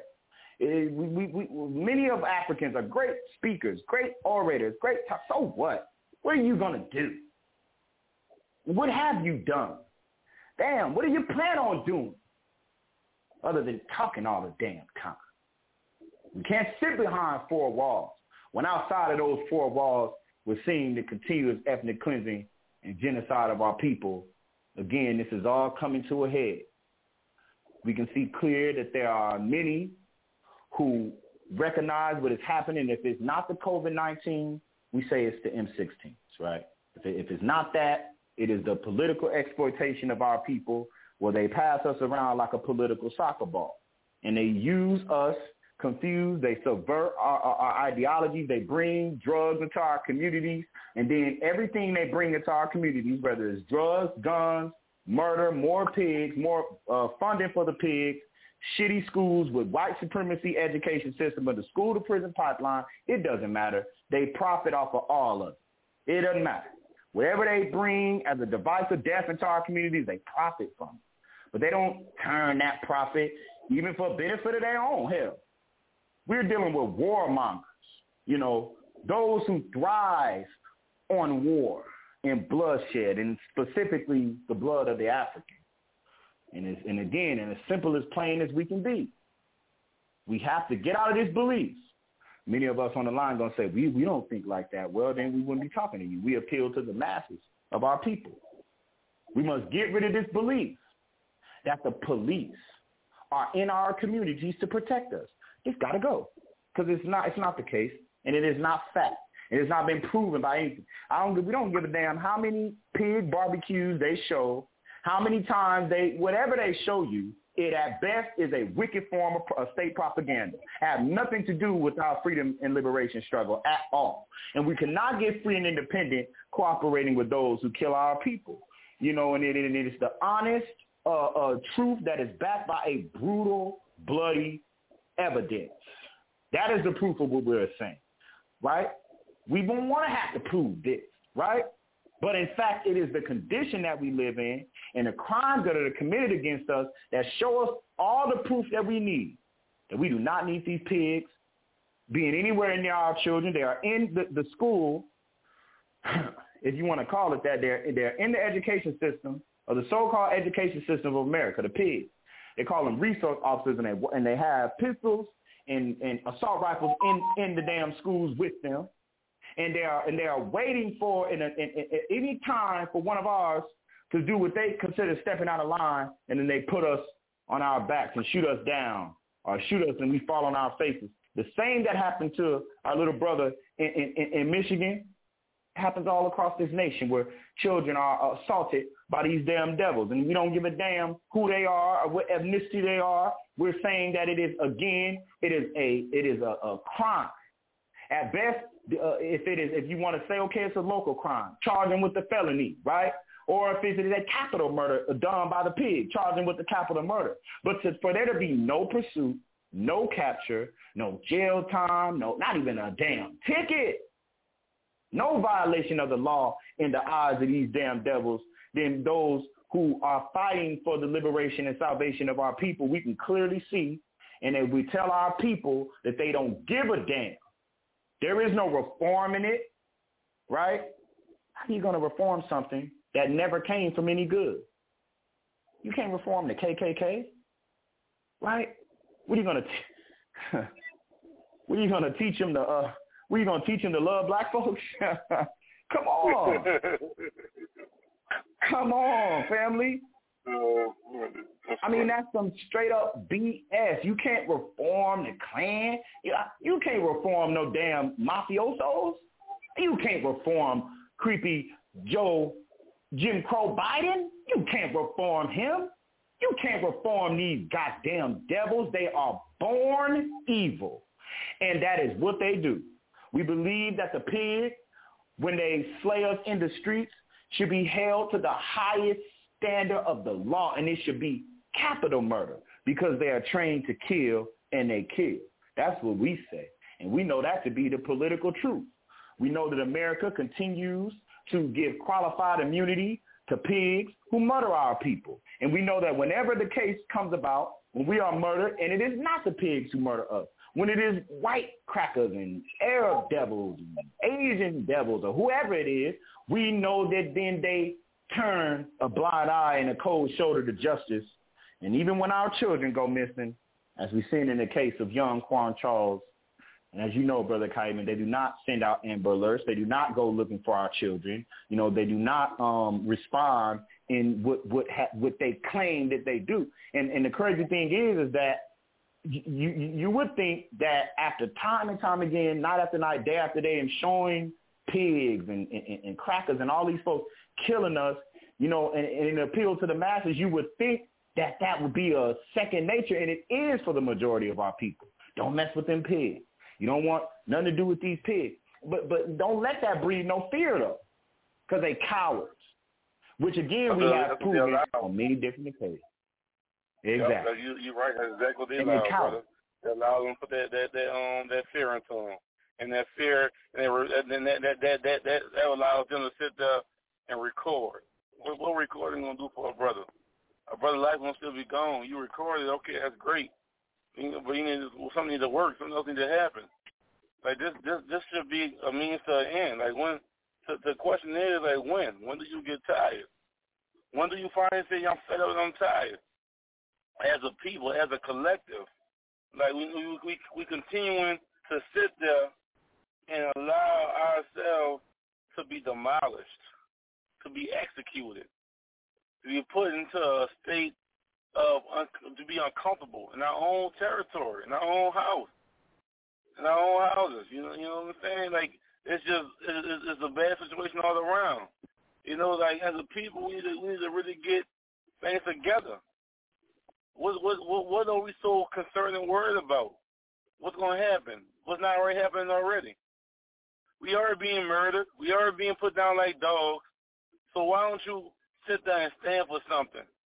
Speaker 7: Many of Africans are great speakers, great orators, great talk. So what? What are you going to do? What have you done? Damn, what do you plan on doing other than talking all the damn time? We can't sit behind four walls when outside of those four walls we're seeing the continuous ethnic cleansing and genocide of our people. Again, this is all coming to a head. We can see clear that there are many who recognize what is happening. If it's not the COVID-19, we say it's the M16s, right? If it's not that, it is the political exploitation of our people, where they pass us around like a political soccer ball. And they use us, confuse, they subvert our ideology, they bring drugs into our communities, and then everything they bring into our communities, whether it's drugs, guns, murder, more pigs, more funding for the pigs, shitty schools with white supremacy education system, of the school to prison pipeline, it doesn't matter. They profit off of all of it. It doesn't matter. Whatever they bring as a device of death into our communities, they profit from it. But they don't turn that profit even for benefit of their own. Hell, we're dealing with warmongers, those who thrive on war and bloodshed, and specifically the blood of the African. And again, in as simple as plain as we can be, we have to get out of this belief. Many of us on the line going to say, we don't think like that. Well, then we wouldn't be talking to you. We appeal to the masses of our people. We must get rid of this belief that the police are in our communities to protect us. It's got to go, because it's not the case, and it is not fact. It has not been proven by anything. We don't give a damn how many pig barbecues they show, how many times whatever they show you, it at best is a wicked form of state propaganda. Have nothing to do with our freedom and liberation struggle at all. And we cannot get free and independent cooperating with those who kill our people. And it is the honest truth that is backed by a brutal, bloody evidence. That is the proof of what we're saying, right? We don't want to have to prove this, right? But in fact, it is the condition that we live in and the crimes that are committed against us that show us all the proof that we need, that we do not need these pigs being anywhere near our children. They are in the school, if you want to call it that. They're in the education system, or the so-called education system of America, the pigs. They call them resource officers, and they have pistols and assault rifles in the damn schools with them. And they are waiting for any time for one of ours to do what they consider stepping out of line, and then they put us on our backs and shoot us down or shoot us and we fall on our faces. The same that happened to our little brother in Michigan happens all across this nation, where children are assaulted by these damn devils, and we don't give a damn who they are or what ethnicity they are. We're saying that it is a crime. At best, if you want to say, okay, it's a local crime, charge them with the felony, right? Or if it is a capital murder done by the pig, charge them with the capital murder. But for there to be no pursuit, no capture, no jail time, not even a damn ticket, no violation of the law in the eyes of these damn devils, then those who are fighting for the liberation and salvation of our people, we can clearly see, and if we tell our people that they don't give a damn, there is no reform in it, right? How are you going to reform something that never came from any good? You can't reform the KKK, right? What are you going to? What are you going to teach them to? What are you going to teach them to love black folks? Come on, come on, family. I mean, that's some straight up BS. You can't reform the Klan. You can't reform no damn mafiosos. You can't reform creepy Jim Crow Biden. You can't reform him. You can't reform these goddamn devils. They are born evil, and that is what they do. We believe that the pig, when they slay us in the streets, should be held to the highest standard of the law, and it should be capital murder because they are trained to kill and they kill. That's what we say, and we know that to be the political truth. We know that America continues to give qualified immunity to pigs who murder our people, and we know that whenever the case comes about, when we are murdered, and it is not the pigs who murder us, when it is white crackers and Arab devils and Asian devils or whoever it is, we know that then they turn a blind eye and a cold shoulder to justice. And even when our children go missing, as we've seen in the case of young Quan Charles, and as you know, Brother Kaiman, they do not send out Amber Alerts. They do not go looking for our children. You know, they do not respond in what they claim that they do. And the crazy thing is that you would think that after time and time again, night after night, day after day, and showing pigs and crackers and all these folks killing us, you know, and an appeal to the masses, you would think that that would be a second nature, and it is for the majority of our people. Don't mess with them pigs. You don't want nothing to do with these pigs. But don't let that breed no fear, though, because they cowards, which, again, we have proven on many different occasions. Exactly.
Speaker 8: Yeah, you're right. That's exactly what they allow, brother. They allow them to put that fear into them. And that fear, and then that allows them to sit there and record. What recording going to do for a brother? A brother's life going to still be gone. You recorded, okay, that's great. But something needs to work. Something else needs to happen. Like this should be a means to an end. Like when the question is like when? When do you get tired? When do you finally say I'm fed up and I'm tired? As a people, as a collective, like we continuing to sit there and allow ourselves to be demolished, to be executed, to be put into a state of to be uncomfortable in our own territory, in our own house, in our own houses. You know what I'm saying? Like it's a bad situation all around. You know, like as a people, we need to really get things together. What are we so concerned and worried about? What's going to happen? What's not already happening already? We are being murdered. We are being put down like dogs. So why don't you sit there and stand for something?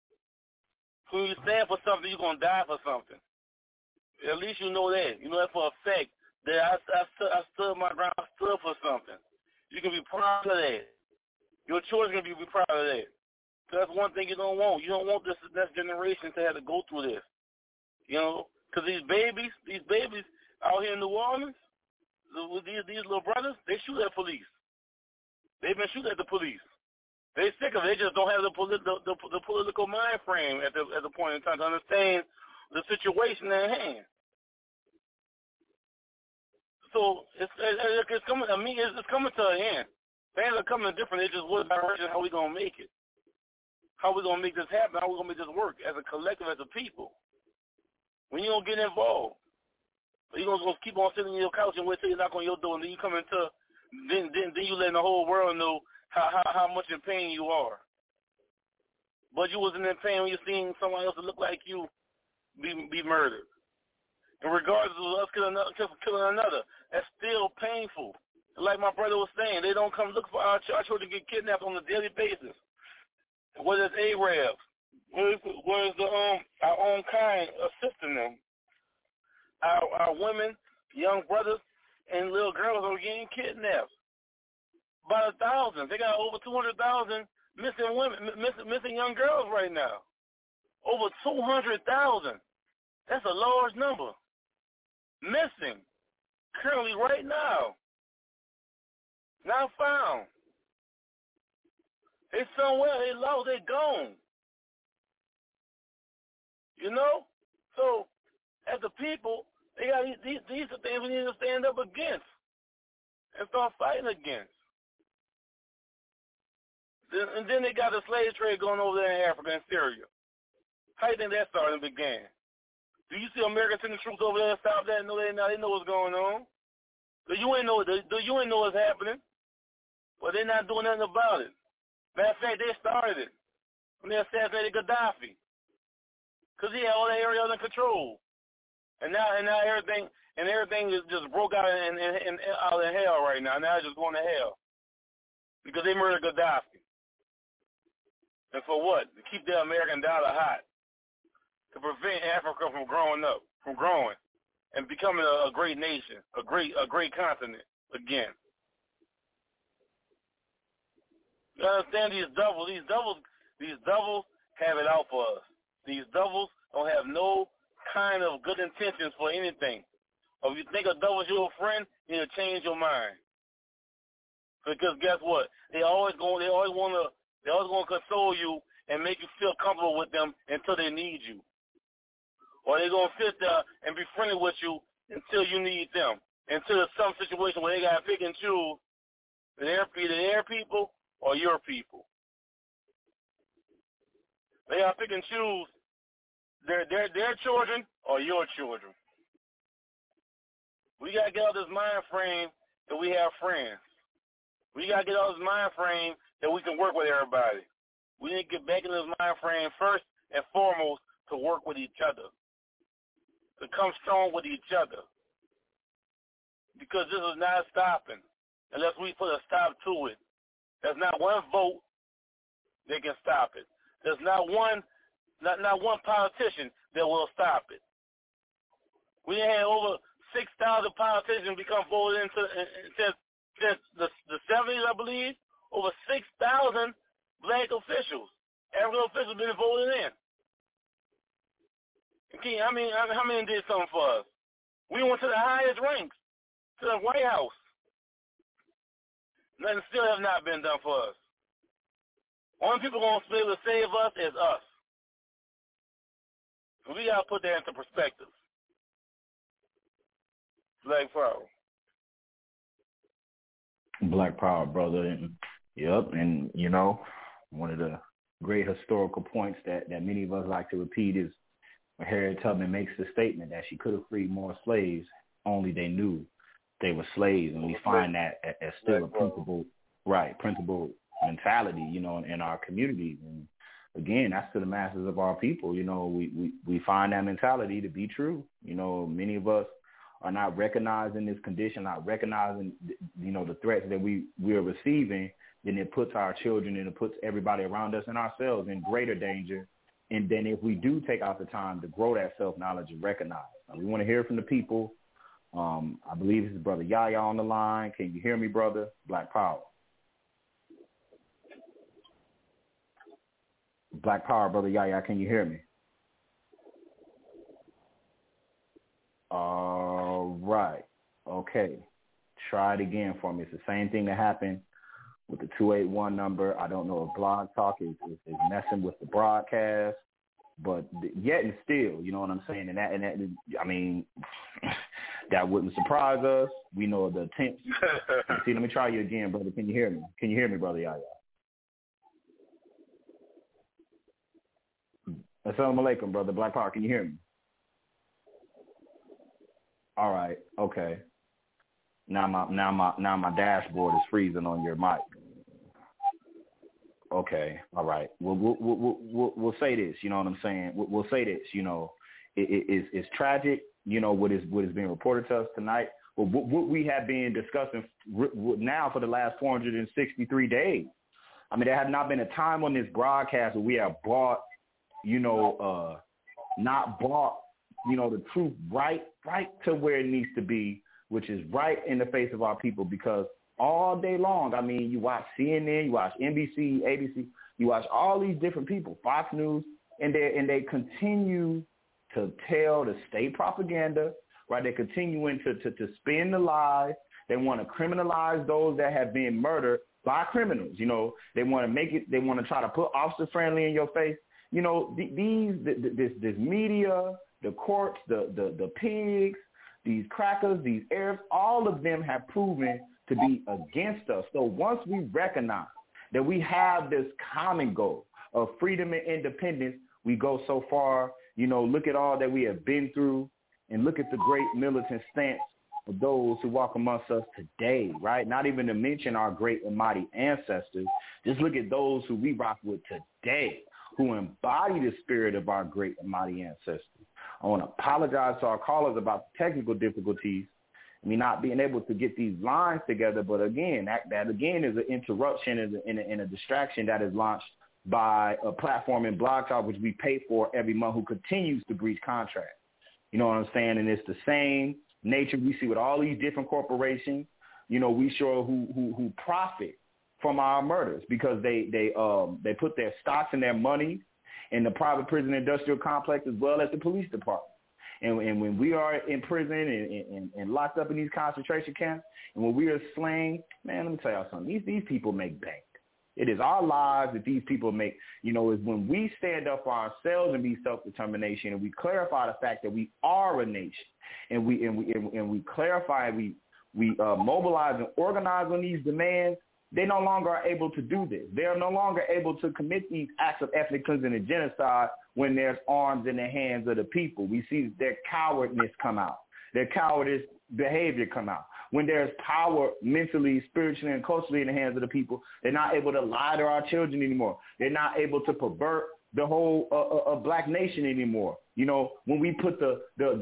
Speaker 8: When you stand for something, you're going to die for something. At least you know that. You know that for a fact. That I stood my ground. I stood for something. You can be proud of that. Your children can be proud of that. That's one thing you don't want. You don't want this next generation to have to go through this. You know, because these babies out here in New Orleans, these little brothers, they shoot at police. They've been shooting at the police. They're sick of it. They just don't have the political mind frame at the point in time to understand the situation at hand. So it's coming. I mean, it's coming to an end. Things are coming different. It's just what direction, how we gonna make it. How we going to make this happen? How we going to make this work as a collective, as a people? when you don't get involved. You're going to keep on sitting on your couch and wait till you knock on your door, and then you come into, then you letting the whole world know how much in pain you are. But you wasn't in pain when you seen someone else that looked like you be murdered. And regardless of us killing another, that's still painful. Like my brother was saying, they don't come look for our children to get kidnapped on a daily basis. Whether it's Arabs, whether it's our own kind assisting them. Our women, young brothers, and little girls are getting kidnapped by the thousands. They got over 200,000 missing young girls right now. Over 200,000. That's a large number. Missing currently right now. Not found. They somewhere. They lost. They gone. You know? So, as a people, they got these are things we need to stand up against and start fighting against. And then they got the slave trade going over there in Africa and Syria. How do you think that started and began? Do you see Americans sending troops over there and stop that? No, they not. They know what's going on. You ain't know what's happening. But they're not doing nothing about it. Matter of fact, they started it when they assassinated Gaddafi, because he had all that area under control. And now everything is just broke out and out in hell right now. Now it's just going to hell because they murdered Gaddafi. And for what? To keep the American dollar hot, to prevent Africa from growing, and becoming a great nation, a great continent again. You understand these devils? These devils have it out for us. These devils don't have no kind of good intentions for anything. Or if you think a devil's your friend, you need to change your mind. Because guess what? They always want to console you and make you feel comfortable with them until they need you. Or they're going to sit there and be friendly with you until you need them. Until there's some situation where they got to pick and choose either their people or your people. They got to pick and choose their children or your children. We got to get out of this mind frame that we have friends. We got to get out of this mind frame that we can work with everybody. We need to get back in this mind frame first and foremost to work with each other, to come strong with each other. Because this is not stopping unless we put a stop to it. There's not one vote that can stop it. There's not one politician that will stop it. We had over 6,000 politicians become voted into since the 70s, I believe. Over 6,000 black officials, African officials, been voted in. Okay, how many did something for us? We went to the highest ranks, to the White House. Nothing still has not been done for us. Only people going to be able to save us is us. So we got to put that into perspective. Black Power.
Speaker 7: Black Power, brother. And, yep, and, you know, one of the great historical points that many of us like to repeat is when Harriet Tubman makes the statement that she could have freed more slaves, only they knew they were slaves. And we find that as still a principle mentality, you know, in our communities. And again, that's to the masses of our people. You know, we find that mentality to be true. You know, many of us are not recognizing this condition, not recognizing, you know, the threats that we are receiving. Then it puts our children and it puts everybody around us and ourselves in greater danger. And then if we do take out the time to grow that self-knowledge and recognize, now, we want to hear from the people. I believe this is Brother Yaya on the line. Can you hear me, brother? Black Power. Black Power, Brother Yaya, can you hear me? All right. Okay. Try it again for me. It's the same thing that happened with the 281 number. I don't know if Blog Talk is messing with the broadcast, but yet and still, you know what I'm saying? And that I mean, that wouldn't surprise us. We know the attempts. See, let me try you again, brother. Can you hear me? Can you hear me, Brother Yaya? Assalamu alaikum, brother. Black Power, can you hear me? All right. Okay. Now my dashboard is freezing on your mic. Okay. All right. We'll say this. You know what I'm saying? We'll say this. You know, it's tragic. You know what is being reported to us tonight. Well, what we have been discussing now for the last 463 days. I mean, there has not been a time on this broadcast where we have brought, not brought, the truth right to where it needs to be, which is right in the face of our people. Because all day long, I mean, you watch CNN, you watch NBC, ABC, you watch all these different people, Fox News, and they continue to tell the state propaganda, right? They're continuing to spin the lies. They want to criminalize those that have been murdered by criminals. You know, they want to make it. They want to try to put officer friendly in your face. You know, this media, the courts, the pigs, these crackers, these Arabs, all of them have proven to be against us. So once we recognize that we have this common goal of freedom and independence, we go so far. You know, look at all that we have been through, and look at the great militant stance of those who walk amongst us today, right? Not even to mention our great and mighty ancestors. Just look at those who we rock with today, who embody the spirit of our great and mighty ancestors. I want to apologize to our callers about the technical difficulties, me not being able to get these lines together. But again, that again is an interruption and a distraction that is launched by a platform in Blog Talk, which we pay for every month, who continues to breach contracts. You know what I'm saying? And it's the same nature we see with all these different corporations. You know, we show who profit from our murders because they put their stocks and their money in the private prison industrial complex as well as the police department. And when we are in prison and locked up in these concentration camps, and when we are slain, man, let me tell y'all something. These people make bank. It is our lives that these people make, is when we stand up for ourselves and be self-determination, and we clarify the fact that we are a nation, and we clarify, we mobilize and organize on these demands. They no longer are able to do this. They are no longer able to commit these acts of ethnic cleansing and genocide when there's arms in the hands of the people. We see their cowardness come out, their cowardice behavior come out. When there's power mentally, spiritually, and culturally in the hands of the people, they're not able to lie to our children anymore. They're not able to pervert the whole black nation anymore. When we put the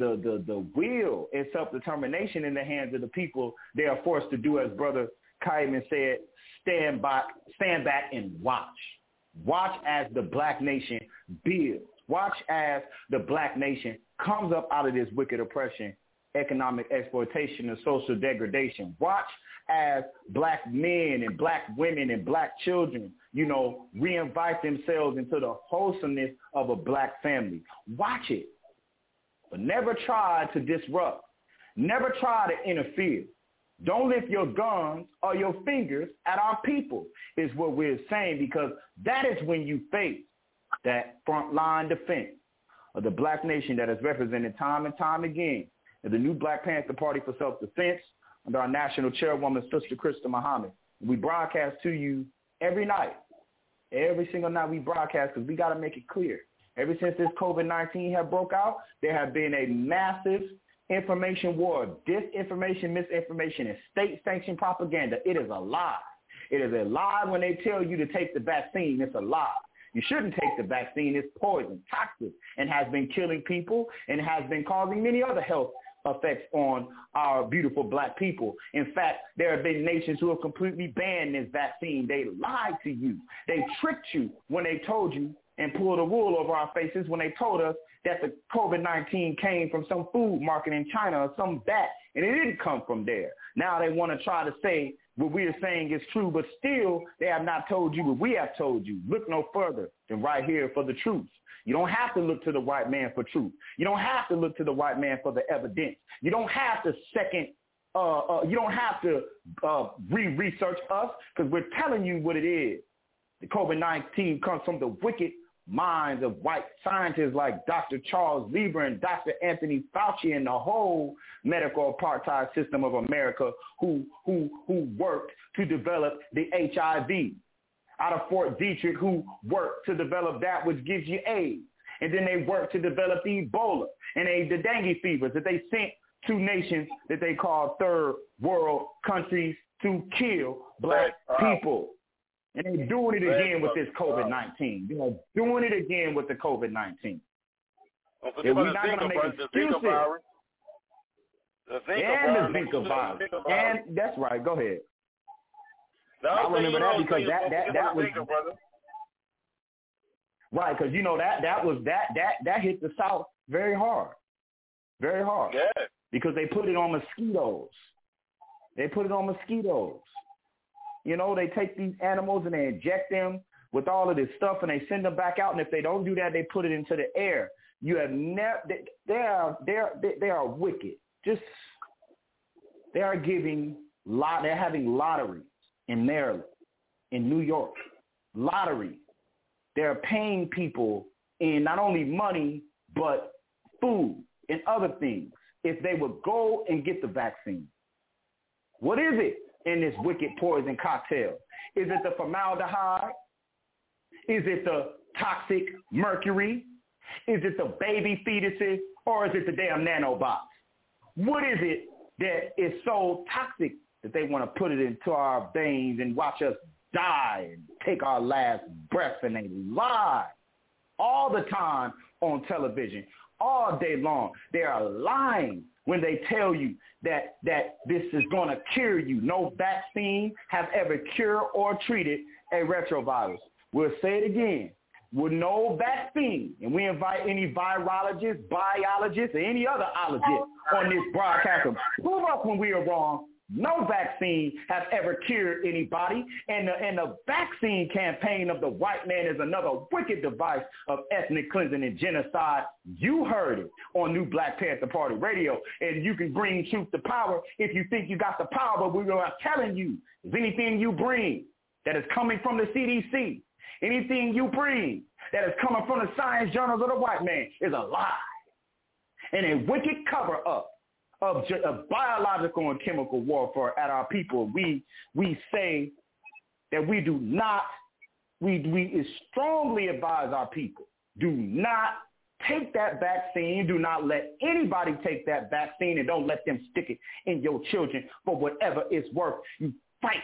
Speaker 7: will and self-determination in the hands of the people, they are forced to do, as Brother Kaiman said, stand back and watch. Watch as the black nation builds. Watch as the black nation comes up out of this wicked oppression, economic exploitation, and social degradation. Watch as black men and black women and black children, reinvite themselves into the wholesomeness of a black family. Watch it. But never try to disrupt. Never try to interfere. Don't lift your guns or your fingers at our people, is what we're saying, because that is when you face that frontline defense of the black nation that is represented time and time again in the new Black Panther Party for Self-Defense under our national chairwoman, Sister Krista Muhammad. We broadcast to you every night. Every single night we broadcast, because we got to make it clear. Ever since this COVID-19 have broke out, there have been a massive information war, disinformation, misinformation, and state-sanctioned propaganda. It is a lie. It is a lie when they tell you to take the vaccine. It's a lie. You shouldn't take the vaccine. It's poison, toxic, and has been killing people and has been causing many other health effects on our beautiful black people. In fact, there have been nations who have completely banned this vaccine. They lied to you. They tricked you when they told you and pulled the wool over our faces when they told us that the COVID-19 came from some food market in China or some bat, and it didn't come from there. Now they want to try to say what we are saying is true, but still they have not told you what we have told you. Look no further than right here for the truth. You don't have to look to the white man for truth. You don't have to look to the white man for the evidence. You don't have to re-research us, because we're telling you what it is. The COVID-19 comes from the wicked minds of white scientists like Dr. Charles Lieber and Dr. Anthony Fauci and the whole medical apartheid system of America who worked to develop the HIV. Out of Fort Detrick, who worked to develop that which gives you AIDS. And then they worked to develop the Ebola and the dengue fevers that they sent two nations that they call third world countries to kill black people. And they're doing it again with this COVID-19. They're doing it again with the COVID-19. And we're not going to make excuses. And the Zika virus. And that's right. Go ahead. I remember that because that was right, because that hit the South very hard. Yeah. Because they put it on mosquitoes. You know, they take these animals and they inject them with all of this stuff and they send them back out. And if they don't do that, they put it into the air. You have never. They are wicked. They're having lotteries in Maryland, in New York. Lottery. They're paying people in not only money but food and other things if they would go and get the vaccine. What is it in this wicked poison cocktail? Is it the formaldehyde? Is it the toxic mercury? Is it the baby fetuses? Or is it the damn nanobots? What is it that is so toxic that they want to put it into our veins and watch us die and take our last breath? And they lie all the time on television, all day long. They are lying when they tell you that this is going to cure you. No vaccine have ever cured or treated a retrovirus. We'll say it again. With no vaccine, and we invite any virologists, biologists, or any other ologist on this broadcast to prove us when we are wrong. No vaccine has ever cured anybody, and the vaccine campaign of the white man is another wicked device of ethnic cleansing and genocide. You heard it on New Black Panther Party Radio, and you can bring truth to power if you think you got the power, but we're not telling you is anything you bring that is coming from the CDC, anything you bring that is coming from the science journals of the white man is a lie and a wicked cover-up of biological and chemical warfare at our people. We say that we do not, we strongly advise our people, do not take that vaccine. Do not let anybody take that vaccine, and don't let them stick it in your children for whatever it's worth. You fight.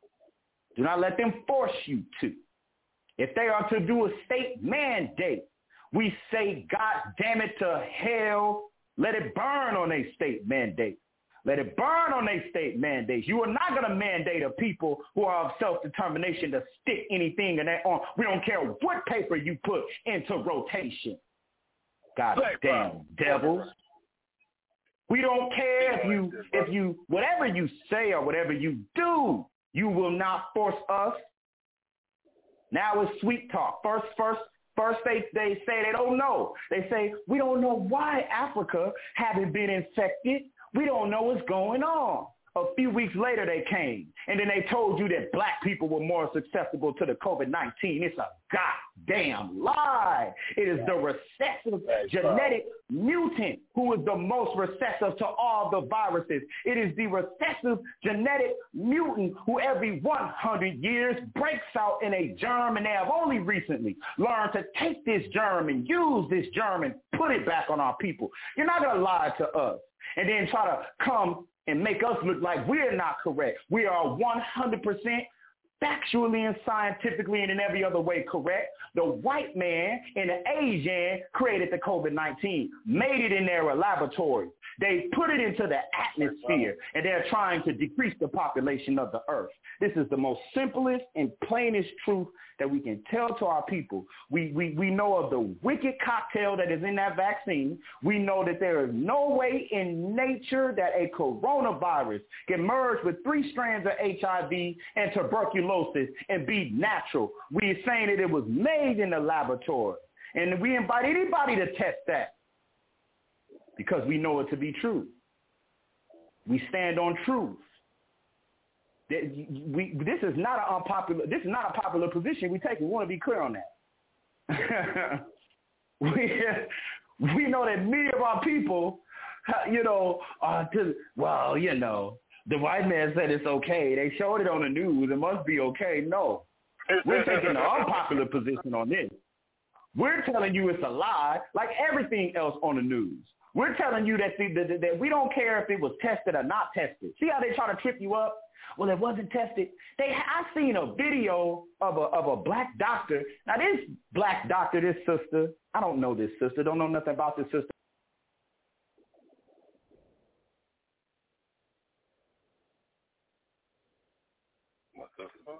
Speaker 7: Do not let them force you to. If they are to do a state mandate, we say, God damn it to hell, let it burn on a state mandate. Let it burn on a state mandate. You are not going to mandate a people who are of self-determination to stick anything in that on. We don't care what paper you put into rotation. God damn devils. We don't care if you whatever you say or whatever you do, you will not force us. Now it's sweet talk. First they say they don't know. They say, we don't know why Africa haven't been infected. We don't know what's going on. A few weeks later they came, and then they told you that black people were more susceptible to the COVID-19. It's a goddamn lie. It is the recessive genetic mutant who is the most recessive to all the viruses. It is the recessive genetic mutant who every 100 years breaks out in a germ, and they have only recently learned to take this germ and use this germ and put it back on our people. You're not going to lie to us and then try to come and make us look like we're not correct. We are 100% factually and scientifically and in every other way correct. The white man and the Asian created the COVID-19, made it in their laboratory. They put it into the atmosphere, and they're trying to decrease the population of the earth. This is the most simplest and plainest truth that we can tell to our people. We know of the wicked cocktail that is in that vaccine. We know that there is no way in nature that a coronavirus can merge with 3 strands of HIV and tuberculosis and be natural. We are saying that it was made in the laboratory. And we invite anybody to test that because we know it to be true. We stand on truth. This is not a popular position we take. We want to be clear on that. We know that many of our people, the white man said it's okay. They showed it on the news. It must be okay. No, we're taking an unpopular position on this. We're telling you it's a lie, like everything else on the news. We're telling you that we don't care if it was tested or not tested. See how they try to trip you up? Well, it wasn't tested. I seen a video of a black doctor. Now, this black doctor, this sister, I don't know this sister, don't know nothing about this sister.
Speaker 8: What the fuck?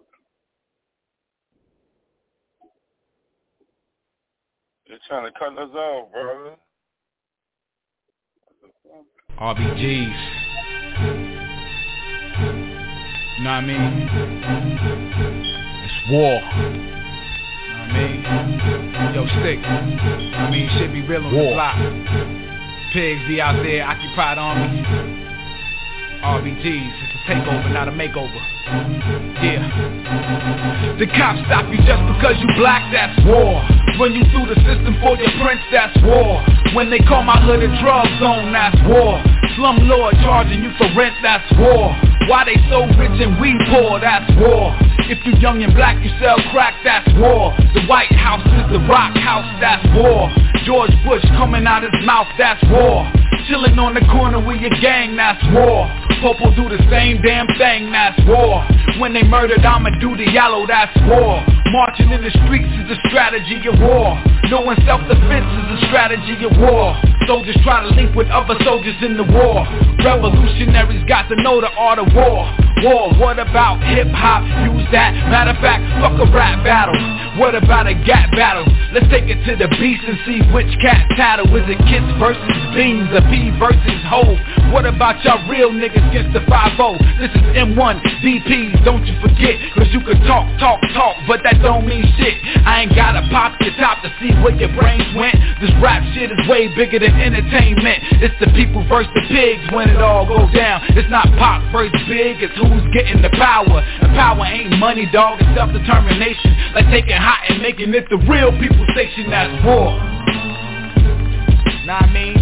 Speaker 8: They're trying to cut us off, brother.
Speaker 3: RBGs. You know what I mean? It's war. You know what I mean? Yo, Stick. I mean, shit be real on the block. Pigs be out there, occupied army. RBGs, it's a takeover, not a makeover. Yeah. The cops stop you just because you black, that's war. Run you through the system for your prince, that's war. When they call my hood a drug zone, that's war. Slumlord charging you for rent, that's war. Why they so rich and we poor, that's war. If you young and black, you sell crack, that's war. The White House is the rock house, that's war. George Bush coming out his mouth, that's war. Chilling on the corner with your gang, that's war. Popo do the same damn thing, that's war. When they murdered Amadou Diallo, that's war. Marching in the streets is a strategy of war. Knowing self-defense is a strategy of war. Soldiers try to link with other soldiers in the war. Revolutionaries got to know the art of war. War, what about hip-hop? Use that. Matter of fact, fuck a rap battle. What about a gap battle? Let's take it to the beast and see which cat tattle. Is it Kiss versus Beans, or P versus Hov? What about y'all real niggas against the 5-0? This is M1 DPs, don't you forget. Cause you can talk, but that don't mean shit. I ain't gotta pop your top to see where your brains went. This rap shit is way bigger than entertainment. It's the people versus the pigs when it all goes down. It's not Pop versus Big, it's who's getting the power. And power ain't money, dog, it's self-determination. Like taking hot and making it the real people station, that's war. Know what I mean?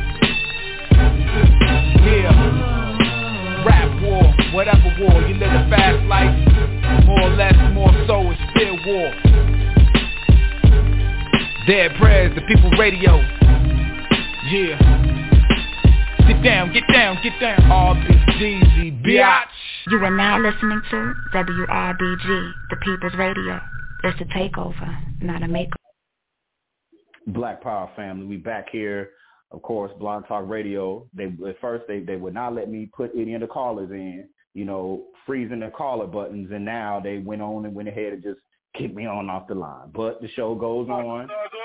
Speaker 3: Yeah. Rap war, whatever war. You live a fast life, more or less, more so, it's still war. Dead prayers, the people radio. Yeah. Sit down, get down, get down. RBGZ, biatch.
Speaker 10: You are now listening to WRBG, the People's Radio. It's a takeover, not a makeover.
Speaker 7: Black Power family, we back here. Of course, Blog Talk Radio. At first they would not let me put any of the callers in, you know, freezing the caller buttons, and now they went ahead and just kicked me on off the line. But the show goes on.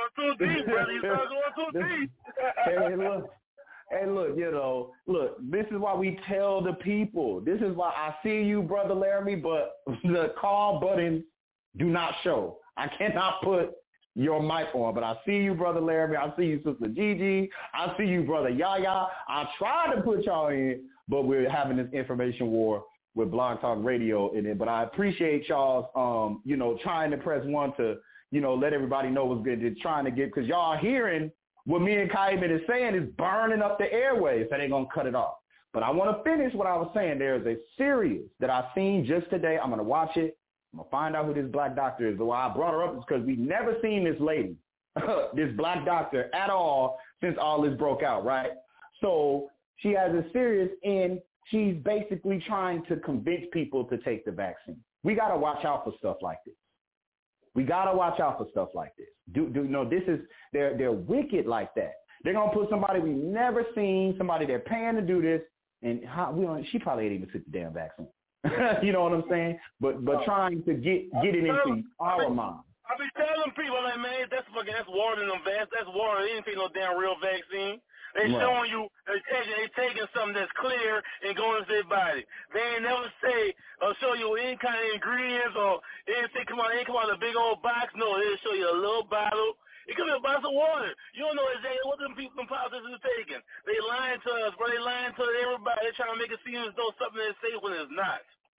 Speaker 7: Hey, look, you know, this is why we tell the people. This is why I see you, Brother Laramie, but the call buttons do not show. I cannot put your mic on, but I see you, Brother Laramie. I see you, Sister Gigi. I see you, Brother Yaya. I tried to put y'all in, but we're having this information war with Blog Talk Radio in it. But I appreciate y'all's, you know, trying to press one to, you know, let everybody know what's good. They're trying to get, because y'all hearing what me and Kaiman is saying is burning up the airwaves, so they're going to cut it off. But I want to finish what I was saying. There's a series that I've seen just today. I'm going to watch it. I'm going to find out who this black doctor is. The why I brought her up is because we've never seen this lady, this black doctor at all since all this broke out, right? So she has a series, and she's basically trying to convince people to take the vaccine. We got to watch out for stuff like this. We got to watch out for stuff like this. They're wicked like that. They're going to put somebody we've never seen, somebody they're paying to do this, and she probably ain't even took the damn vaccine. You know what I'm saying? But trying to get it into our mind.
Speaker 8: I be telling people, like, man, that's warning them, Vance. That's warning. They ain't take no damn real vaccine. They showing you, they taking something that's clear and going into their body. They ain't never say or show you any kind of ingredients or anything. They come out of a big old box. No, they show you a little bottle. It could be a box of water. You don't know exactly what them people, them politicians are taking. They lying to us, bro. They lying to everybody. They trying to make it seem as though something is safe when it's not.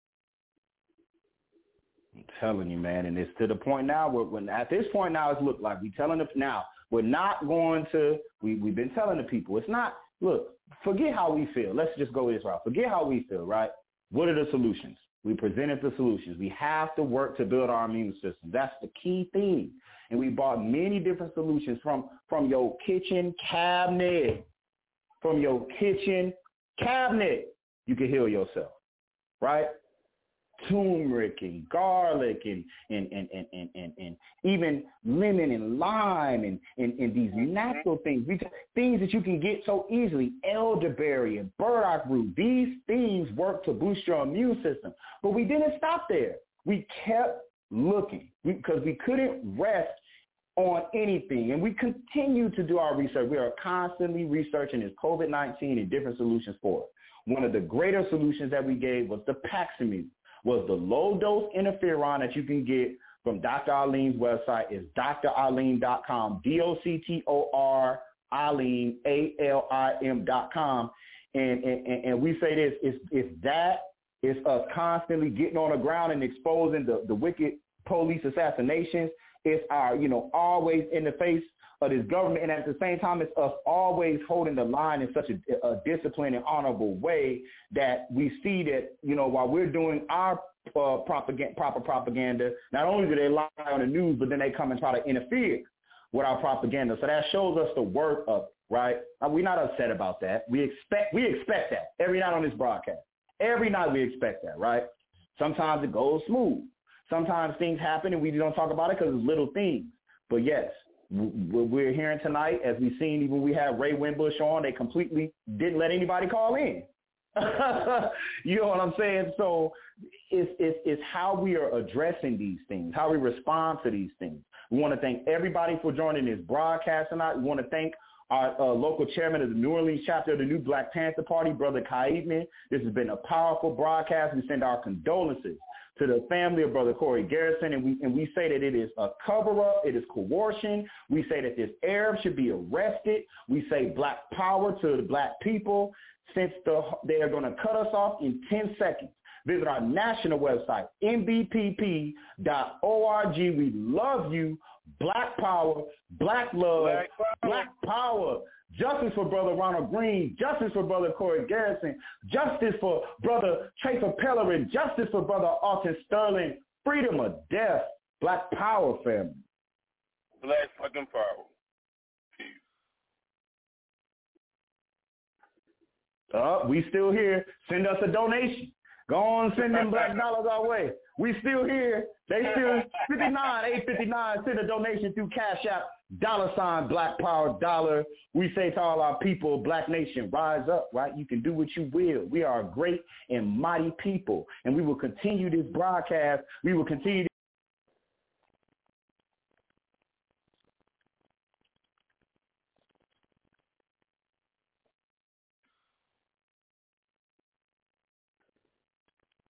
Speaker 7: I'm telling you, man, and it's to the point now where when at this point now it's looked like we're telling them now we're not going to. We've been telling the people it's not. Look, forget how we feel. Let's just go this route. Forget how we feel, right? What are the solutions? We presented the solutions. We have to work to build our immune system. That's the key thing. And we brought many different solutions from your kitchen cabinet. From your kitchen cabinet, you can heal yourself, right? Turmeric and garlic and even lemon and lime and these natural things, things that you can get so easily, elderberry and burdock root. These things work to boost your immune system. But we didn't stop there. We kept looking because we couldn't rest on anything. And we continue to do our research. We are constantly researching this COVID-19 and different solutions for it. One of the greater solutions that we gave was the Paximune, was the low-dose interferon that you can get from Dr. Alim's website. Is drarlene.com, DOCTOR Alim, ALIM.com. And we say this, it's us constantly getting on the ground and exposing the wicked police assassinations. It's our, always in the face of this government. And at the same time, it's us always holding the line in such a disciplined and honorable way that we see that, while we're doing our proper propaganda, not only do they lie on the news, but then they come and try to interfere with our propaganda. So that shows us the work of it, right? We're not upset about that. We expect that every night on this broadcast. Every night we expect that, right? Sometimes it goes smooth. Sometimes things happen and we don't talk about it because it's little things. But yes, we're hearing tonight, as we've seen, even we had Ray Winbush on, they completely didn't let anybody call in. You know what I'm saying? So it's how we are addressing these things, how we respond to these things. We want to thank everybody for joining this broadcast tonight. We want to thank our local chairman of the New Orleans chapter of the New Black Panther Party, Brother Kaidman. This has been a powerful broadcast. We send our condolences to the family of Brother Corey Garrison, and we say that it is a cover-up, it is coercion. We say that this Arab should be arrested. We say black power to the black people, since they are going to cut us off in 10 seconds. Visit our national website, mbpp.org. We love you. Black power, black love, black power. Justice for Brother Ronald Green. Justice for Brother Corey Garrison. Justice for Brother Trafer Pellerin. Justice for Brother Alton Sterling. Freedom or death. Black power, family.
Speaker 8: Black fucking power.
Speaker 7: We still here. Send us a donation. Go on, send them black dollars our way. We still here. They still $8.59. Send a donation through Cash App, $ Black Power dollar. We say to all our people, Black Nation, rise up, right? You can do what you will. We are a great and mighty people, and we will continue this broadcast. We will continue